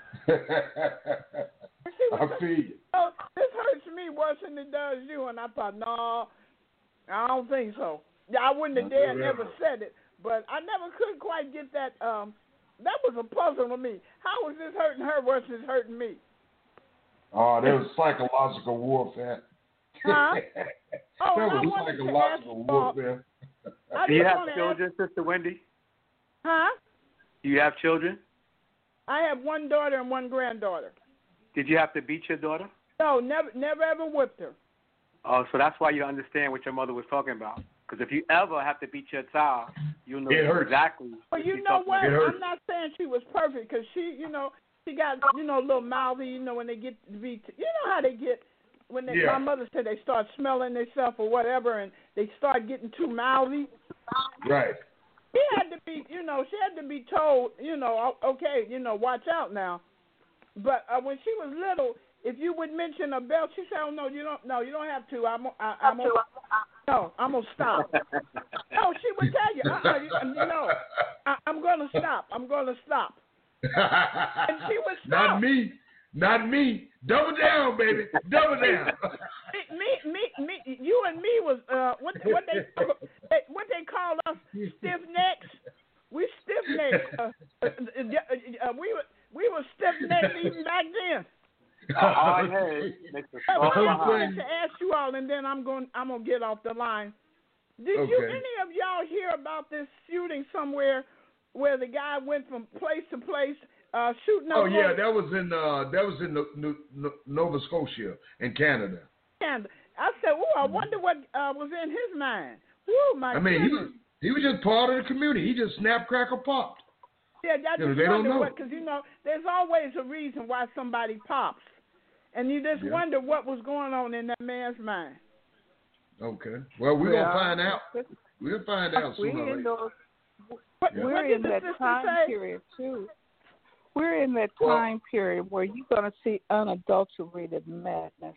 I feel you. Oh, this hurts me worse than it does you. And I thought, no, I don't think so. Yeah, I wouldn't have dared never said it. But I never could quite get that. Um, that was a puzzle to me. How was this hurting her versus hurting me? Oh, there was psychological warfare. Huh? Oh, there was I psychological warfare. Do you have children, ask, Sister Wendy? Huh? Do you have children? I have one daughter and one granddaughter. Did you have to beat your daughter? No, never, never ever whipped her. Oh, so that's why you understand what your mother was talking about. Because if you ever have to beat your child, you'll know exactly. Well, you know what? I'm not saying she was perfect because she, you know, she got, you know, a little mouthy. You know, when they get to be, you know how they get. When they, yeah. my mother said they start smelling themselves or whatever, and they start getting too mouthy. Right. She had to be, you know, she had to be told, you know, okay, you know, watch out now. But uh, when she was little, if you would mention a belt, she said, "Oh no, you don't. No, you don't have to. I'm, I, I'm gonna, no, I'm gonna stop." No, she would tell you, uh-uh, you, you know, I, I'm gonna stop. I'm gonna stop. And she would stop. Not me. Not me. Double down, baby. Double down. me, me, me, you and me was uh, what what they what they call us stiff necks. We stiff necks. Uh, uh, uh, uh, we were we were stiff necks even back then. A hard head makes a I soft behind. wanted to ask you all, and then I'm going. I'm gonna get off the line. Did Okay. you any of y'all hear about this shooting somewhere where the guy went from place to place uh, shooting up? Oh yeah, folks? that was in uh, that was in no, no, no, Nova Scotia in Canada. And I said, "Oh, I wonder what uh, was in his mind." Woo, my I mean, he goodness. was he was just part of the community. He just snap, crackle, popped. Yeah, I You know, just they don't wonder know. what, because you know, there's always a reason why somebody pops, and you just Yeah. wonder what was going on in that man's mind. Okay. Well, we're Well, gonna find out. We'll find out we sooner or in later. those, What, Yeah. we're what in did the that sister time say? period too. We're in that Well- time period where you're going to see unadulterated madness.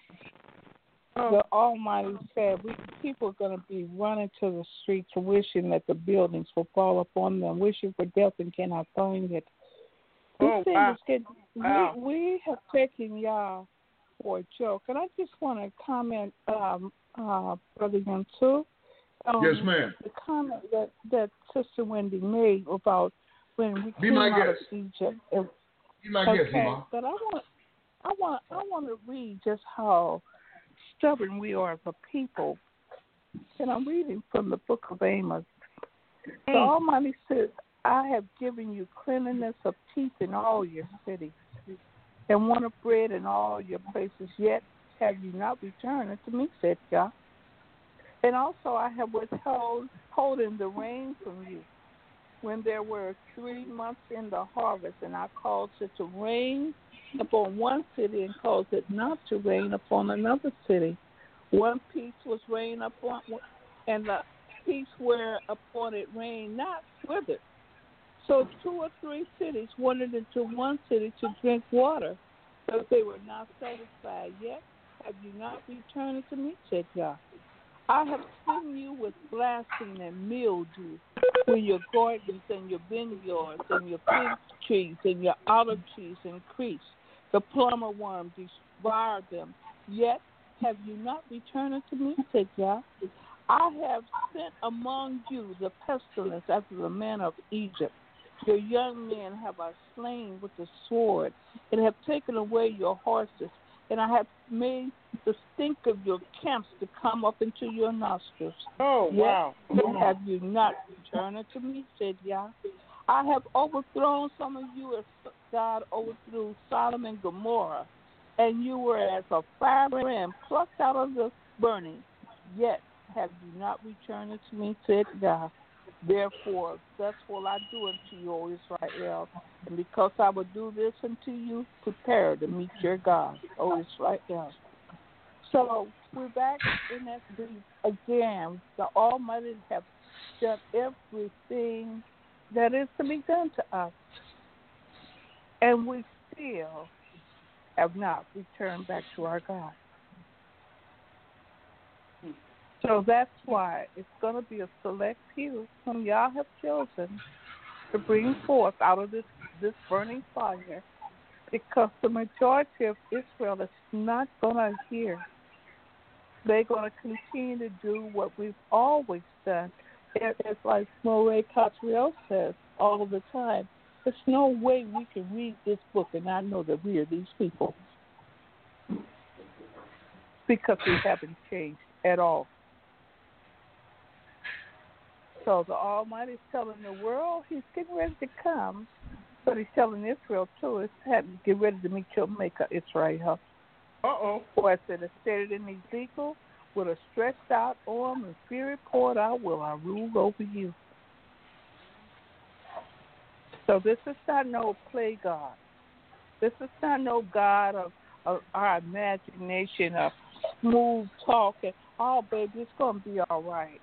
Oh. The Almighty said we people are going to be running to the streets wishing that the buildings will fall upon them, wishing for death and cannot find it. This Oh, thing wow. is getting, Wow. we, we have taken y'all for a joke. And I just want to comment, um, uh, Brother Young, too. Um, Yes, ma'am. The comment that, that Sister Wendy made about when we Be came my out of guest. Egypt. It, Be my okay, guest, Mom. but I want, I want, I want to read just how stubborn we are as a people. And I'm reading from the book of Amos. The Almighty says, I have given you cleanliness of teeth in all your cities, and want of bread in all your places, yet have you not returned unto me, said God. And also I have withheld holding the rain from you, when there were three months in the harvest, and I caused it to rain upon one city and caused it not to rain upon another city. One piece was rain upon, and the piece where upon it rained not withered. So two or three cities wandered into one city to drink water, but they were not satisfied. Yet have you not returned to me, said God. I have smitten you with blasting and mildew when your gardens and your vineyards and your fig trees and your olive trees increase. The plumber worm devoured them. Yet have you not returned to me, said God. I have sent among you the pestilence after the manner of Egypt. Your young men have I slain with the sword, and have taken away your horses, and I have made the stink of your camps to come up into your nostrils. Oh, Yet wow. have you not returned to me, said Yah. I have overthrown some of you as God overthrew Sodom and Gomorrah, and you were as a firebrand plucked out of the burning. Yet have you not returned to me, said God. Therefore, thus will I do unto you, O Israel. And because I will do this unto you, prepare to meet your God, O Israel. So we're back in that again. The Almighty have done everything that is to be done to us. And we still have not returned back to our God. So that's why it's going to be a select few whom y'all have chosen to bring forth out of this, this burning fire, because the majority of Israel is not going to hear. They're going to continue to do what we've always done. It, it's like Moray Cottrell says all the time, there's no way we can read this book and not know that we are these people, because we haven't changed at all. So the Almighty is telling the world He's getting ready to come, but He's telling Israel too, it's had to get ready to meet your Maker, Israel. Uh-oh. For I said, it's stated in Ezekiel, with a stretched out arm and fury poured out will I rule over you. So this is not no play God. This is not no God of, of our imagination, of smooth talking. Oh, baby, it's going to be all right.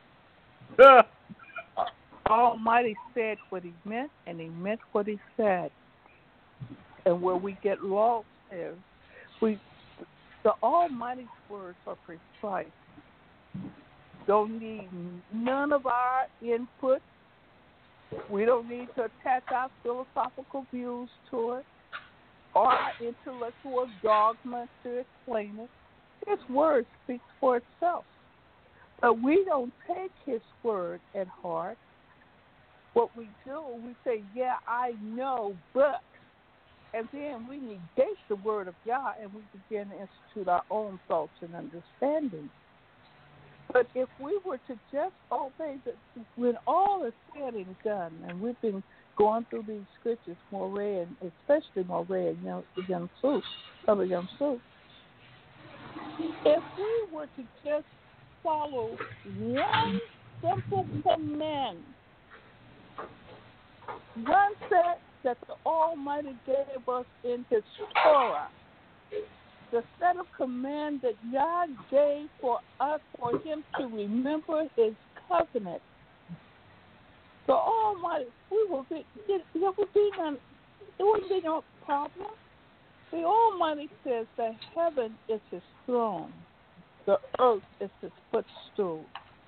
Almighty said what He meant, and He meant what He said. And where we get lost is we the Almighty's words are precise. Don't need none of our input. We don't need to attach our philosophical views to it or our intellectual dogma to explain it. His word speaks for itself. But we don't take His word at heart. What we do, we say, yeah, I know, but And then we negate the word of Yah and we begin to institute our own thoughts and understanding. But if we were to just obey, the, when all is said and done, and we've been going through these scriptures, Moreh, and especially Moreh and Yom Yom Suk, Brother Yom Suk, if we were to just follow one simple command, one set that the Almighty gave us in His Torah, the set of commands that God gave for us, for Him to remember His covenant. The Almighty, we will be, there would be none, there wouldn't be no problem. The Almighty says that heaven is His throne, the earth is His footstool.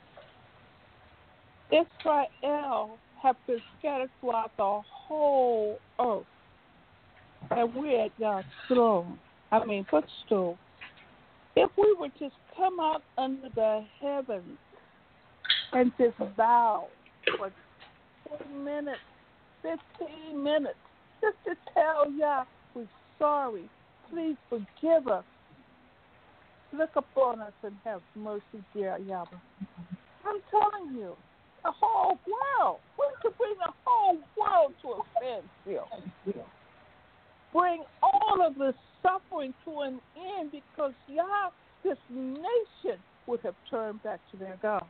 Israel have been scattered throughout the whole earth, and we're at God's throne. I mean, footstool. If we were just come out under the heavens and just bow for ten minutes, fifteen minutes, just to tell Yah we're sorry, please forgive us. Look upon us and have mercy, dear Yahweh. I'm telling you, the whole world, we could bring the whole world to a standstill. Bring all of this suffering to an end because Yah, this nation, would have turned back to their God.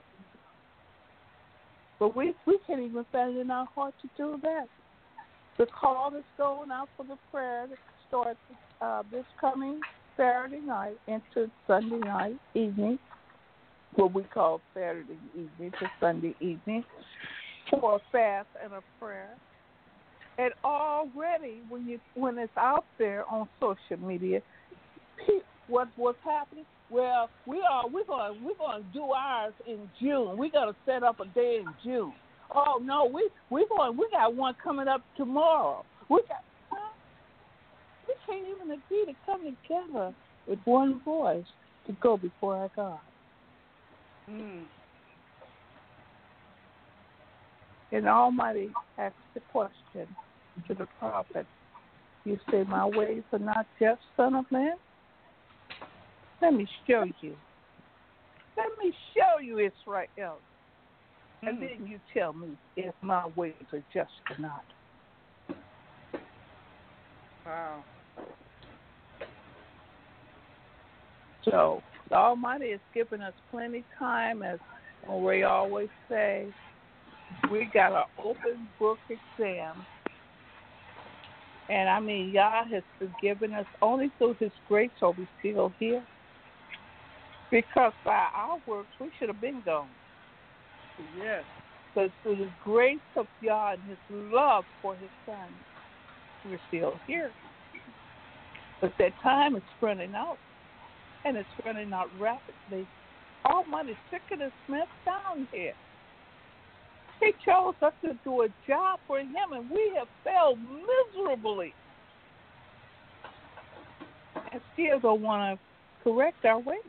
But we, we can't even find it in our heart to do that. The call is going out for the prayer that starts uh, this coming Saturday night into Sunday night evening, what we call Saturday evening to Sunday evening, for a fast and a prayer. And already, when you when it's out there on social media, what what's happening? Well, we are we're going we're going to do ours in June. We got to set up a day in June. Oh no, we we going we got one coming up tomorrow. We got huh? we can't even agree to come together with one voice to go before our God. Mm. And Almighty asked the question to the prophet, you say my ways are not just, Son of Man? Let me show you. Let me show you, Israel. Mm. And then you tell me if my ways are just or not. Wow. So the Almighty has given us plenty of time, as we always say. We got an open book exam. And I mean, Yah has forgiven us only through His grace are we still here. Because by our works, we should have been gone. Yes. But through the grace of Yah and His love for His Son, we're still here. But that time is running out. And it's running out rapidly. Almighty sick of Smith down here. He chose us to do a job for Him, and we have failed miserably. And still don't want to correct our ways.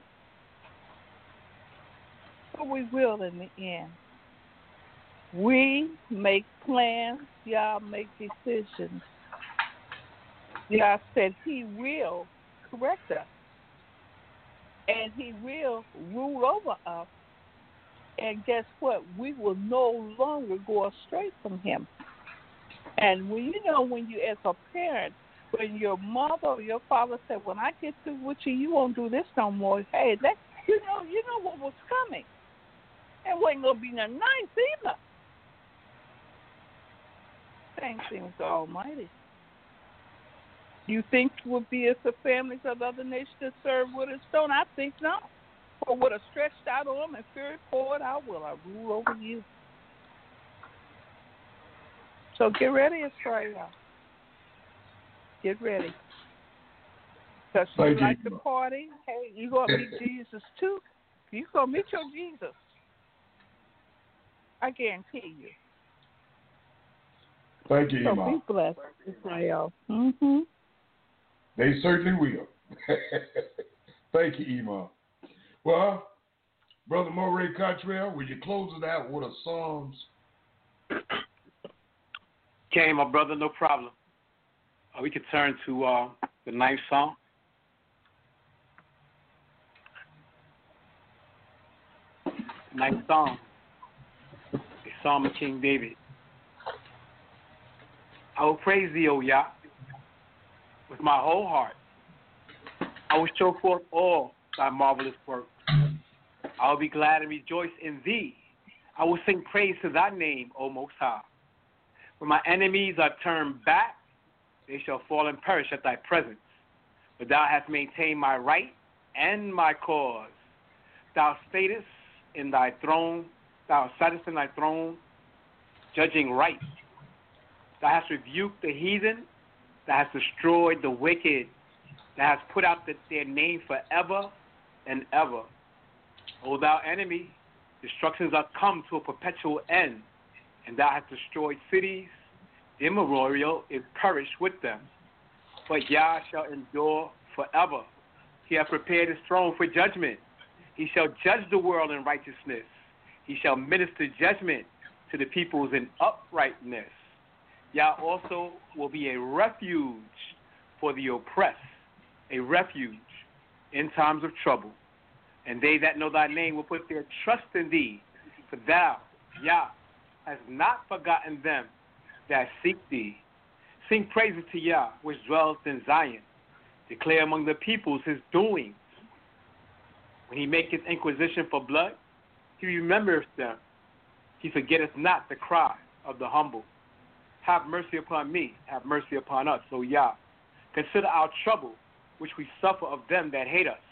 But we will in the end. We make plans, Yah make decisions. Yah said He will correct us. And He will rule over us. And guess what? We will no longer go astray from Him. And when you know, when you as a parent, when your mother or your father said, "When I get through with you, you won't do this no more." Hey, that you know, you know what was coming. And wasn't gonna be no nice either. Same thing with the Almighty. You think would be as the families of other nations that serve with a stone? I think not. For with a stretched out arm and fury poured out will I rule over you. So get ready, Israel. Get ready. Because you like to party, hey, you're going to meet Jesus too. You're going to meet your Jesus. I guarantee you. Thank you, so Imam. Be blessed, Israel. Mm-hmm. They certainly will. Thank you, Imam. Well, Brother Moreh Cottrell, will you close it out with a Psalms? Okay, my brother, no problem. Uh, we could turn to uh, the ninth Psalm. Ninth Psalm. A Psalm of King David. I will praise thee, O Yah, with my whole heart. I will show forth all thy marvelous works. I will be glad and rejoice in thee. I will sing praise to thy name, O Most High. When my enemies are turned back, they shall fall and perish at thy presence. But thou hast maintained my right and my cause. Thou statest in thy throne, thou sattest in thy throne, judging right. Thou hast rebuked the heathen, thou hast destroyed the wicked, thou hast put out the, their name forever and ever. O thou enemy, destructions are come to a perpetual end, and thou hast destroyed cities, their memorial is perished with them. But Yah shall endure forever. He hath prepared his throne for judgment. He shall judge the world in righteousness. He shall minister judgment to the peoples in uprightness. Yah also will be a refuge for the oppressed, a refuge in times of trouble. And they that know thy name will put their trust in thee. For thou, Yah, hast not forgotten them that seek thee. Sing praises to Yah, which dwells in Zion. Declare among the peoples his doings. When he maketh inquisition for blood, he remembereth them. He forgetteth not the cry of the humble. Have mercy upon me, have mercy upon us, O Yah. Consider our trouble, which we suffer of them that hate us.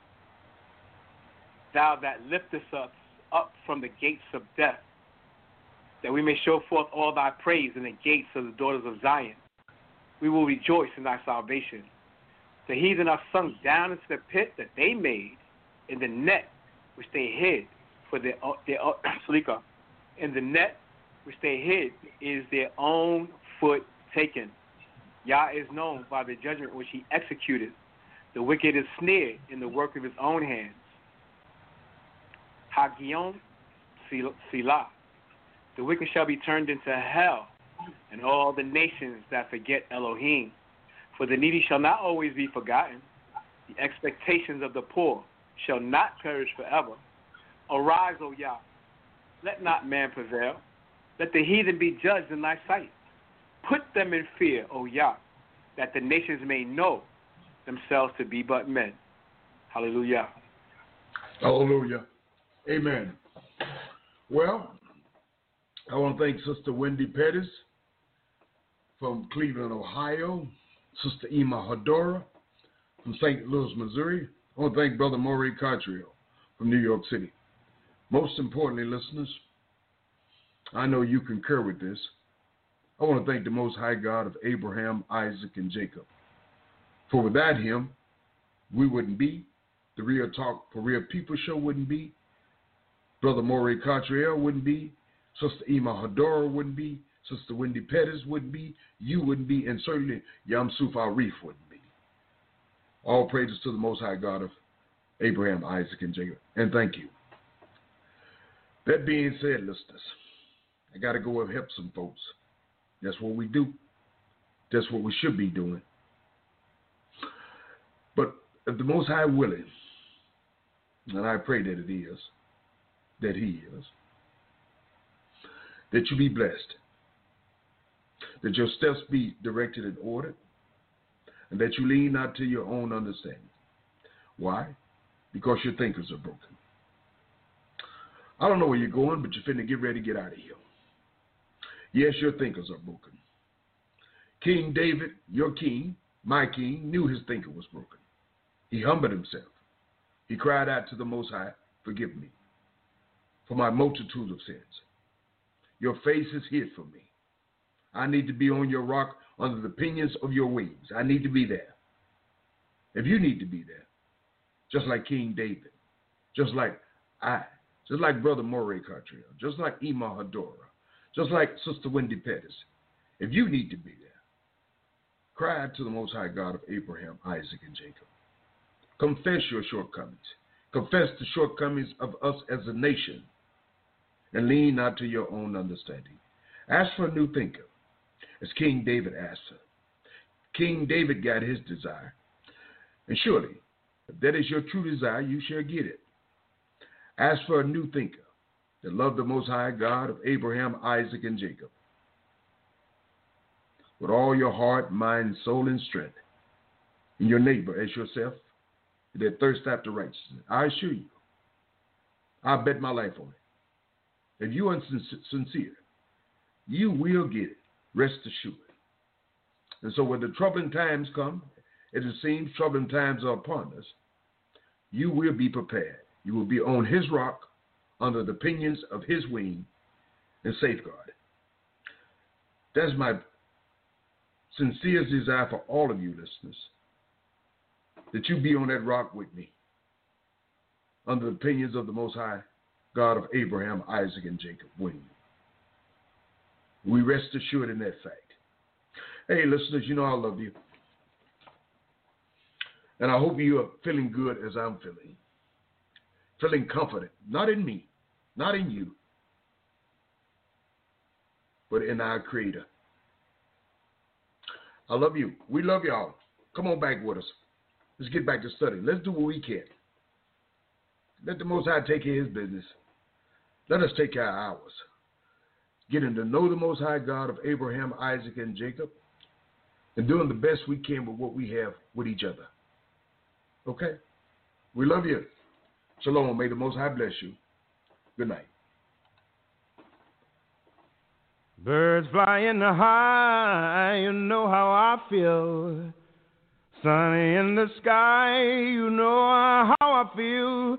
Thou that liftest us up from the gates of death, that we may show forth all thy praise in the gates of the daughters of Zion. We will rejoice in thy salvation. The heathen are sunk down into the pit that they made, in the net which they hid for their, their salika. In the net which they hid is their own foot taken. Yah is known by the judgment which he executed. The wicked is snared in the work of his own hands. Hagion Silah. The wicked shall be turned into hell, and all the nations that forget Elohim. For the needy shall not always be forgotten. The expectations of the poor shall not perish forever. Arise, O Yah, let not man prevail. Let the heathen be judged in thy sight. Put them in fear, O Yah, that the nations may know themselves to be but men. Hallelujah. Hallelujah. Amen. Well, I want to thank Sister Wendy Pettis from Cleveland, Ohio, Sister Ima Hadora from Saint Louis, Missouri. I want to thank Brother Maury Cottrell from New York City. Most importantly, listeners, I know you concur with this. I want to thank the Most High God of Abraham, Isaac, and Jacob. For without him, we wouldn't be. The Real Talk for Real People show wouldn't be. Brother Maury Cottrell wouldn't be. Sister Ima Hadora wouldn't be. Sister Wendy Pettis wouldn't be. You wouldn't be. And certainly Yamsuf Arif wouldn't be. All praises to the Most High God of Abraham, Isaac, and Jacob. And thank you. That being said, listeners, I got to go and help some folks. That's what we do. That's what we should be doing. But if the Most High willing, and I pray that it is, that he is, that you be blessed, that your steps be directed and ordered, and that you lean not to your own understanding. Why? Because your thinkers are broken. I don't know where you're going, but you're finna get ready to get out of here. Yes, your thinkers are broken. King David, your king, my king, knew his thinker was broken. He humbled himself. He cried out to the Most High, forgive me for my multitude of sins. Your face is hid from me. I need to be on your rock under the pinions of your wings. I need to be there. If you need to be there, just like King David, just like I, just like Brother Maury Cottrell, just like Ima Hadora, just like Sister Wendy Pettis, if you need to be there, cry out to the Most High God of Abraham, Isaac, and Jacob. Confess your shortcomings. Confess the shortcomings of us as a nation, and lean not to your own understanding. Ask for a new thinker, as King David asked her. King David got his desire. And surely, if that is your true desire, you shall get it. Ask for a new thinker that loved the Most High God of Abraham, Isaac, and Jacob with all your heart, mind, soul, and strength, and your neighbor as yourself, that thirst after righteousness. I assure you, I bet my life on it. If you are sincere, you will get it. Rest assured. And so when the troubling times come, as it seems troubling times are upon us, you will be prepared. You will be on his rock, under the pinions of his wing, and safeguarded. That's my sincere desire for all of you listeners, that you be on that rock with me, under the pinions of the Most High God of Abraham, Isaac, and Jacob wing. We rest assured in that fact. Hey, listeners, you know I love you. And I hope you are feeling good as I'm feeling. Feeling confident, not in me, not in you, but in our Creator. I love you. We love y'all. Come on back with us. Let's get back to studying. Let's do what we can. Let the Most High take care of his business. Let us take care of ours. Getting to know the Most High God of Abraham, Isaac, and Jacob, and doing the best we can with what we have with each other. Okay? We love you. Shalom. May the Most High bless you. Good night. Birds fly in the high, you know how I feel. Sunny in the sky, you know how I feel.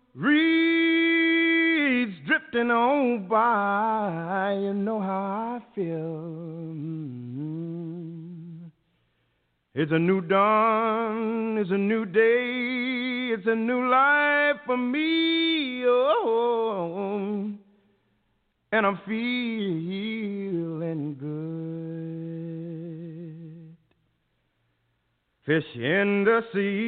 Reeds drifting on by, you know how I feel. Mm-hmm. It's a new dawn, it's a new day, it's a new life for me. Oh, and I'm feeling good. Fish in the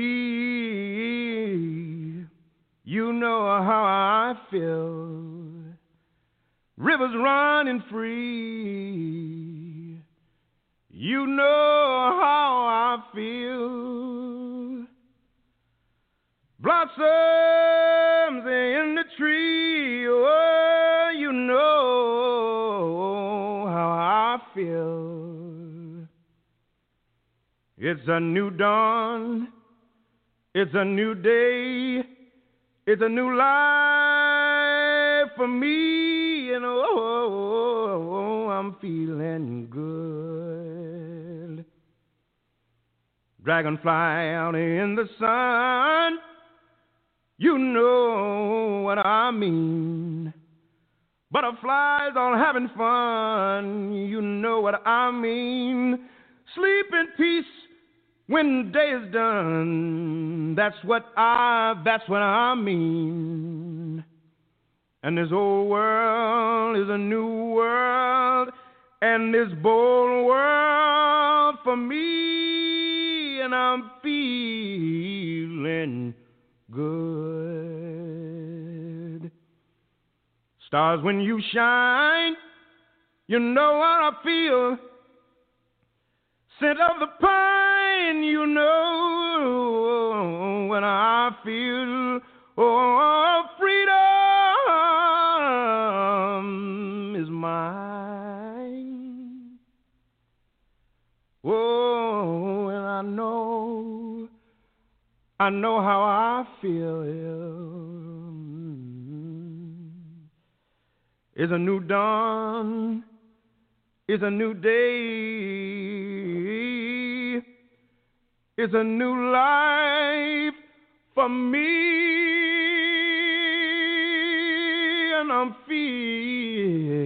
sea, you know how I feel. Rivers running free, you know how I feel. Blossoms in the tree, oh, you know how I feel. It's a new dawn, it's a new day, it's a new life for me, and oh, I'm feeling good. Dragonfly out in the sun, you know what I mean. Butterflies all having fun, you know what I mean. Sleep in peace when day is done, that's what I, that's what I mean. And this old world is a new world, and this bold world for me, and I'm feeling good. Stars, when you shine, you know what I feel. Scent of the pine, you know when I feel. Oh, freedom is mine. Oh, and I know, I know how I feel. It's a new dawn, it's a new day, it's a new life for me, and I'm feeling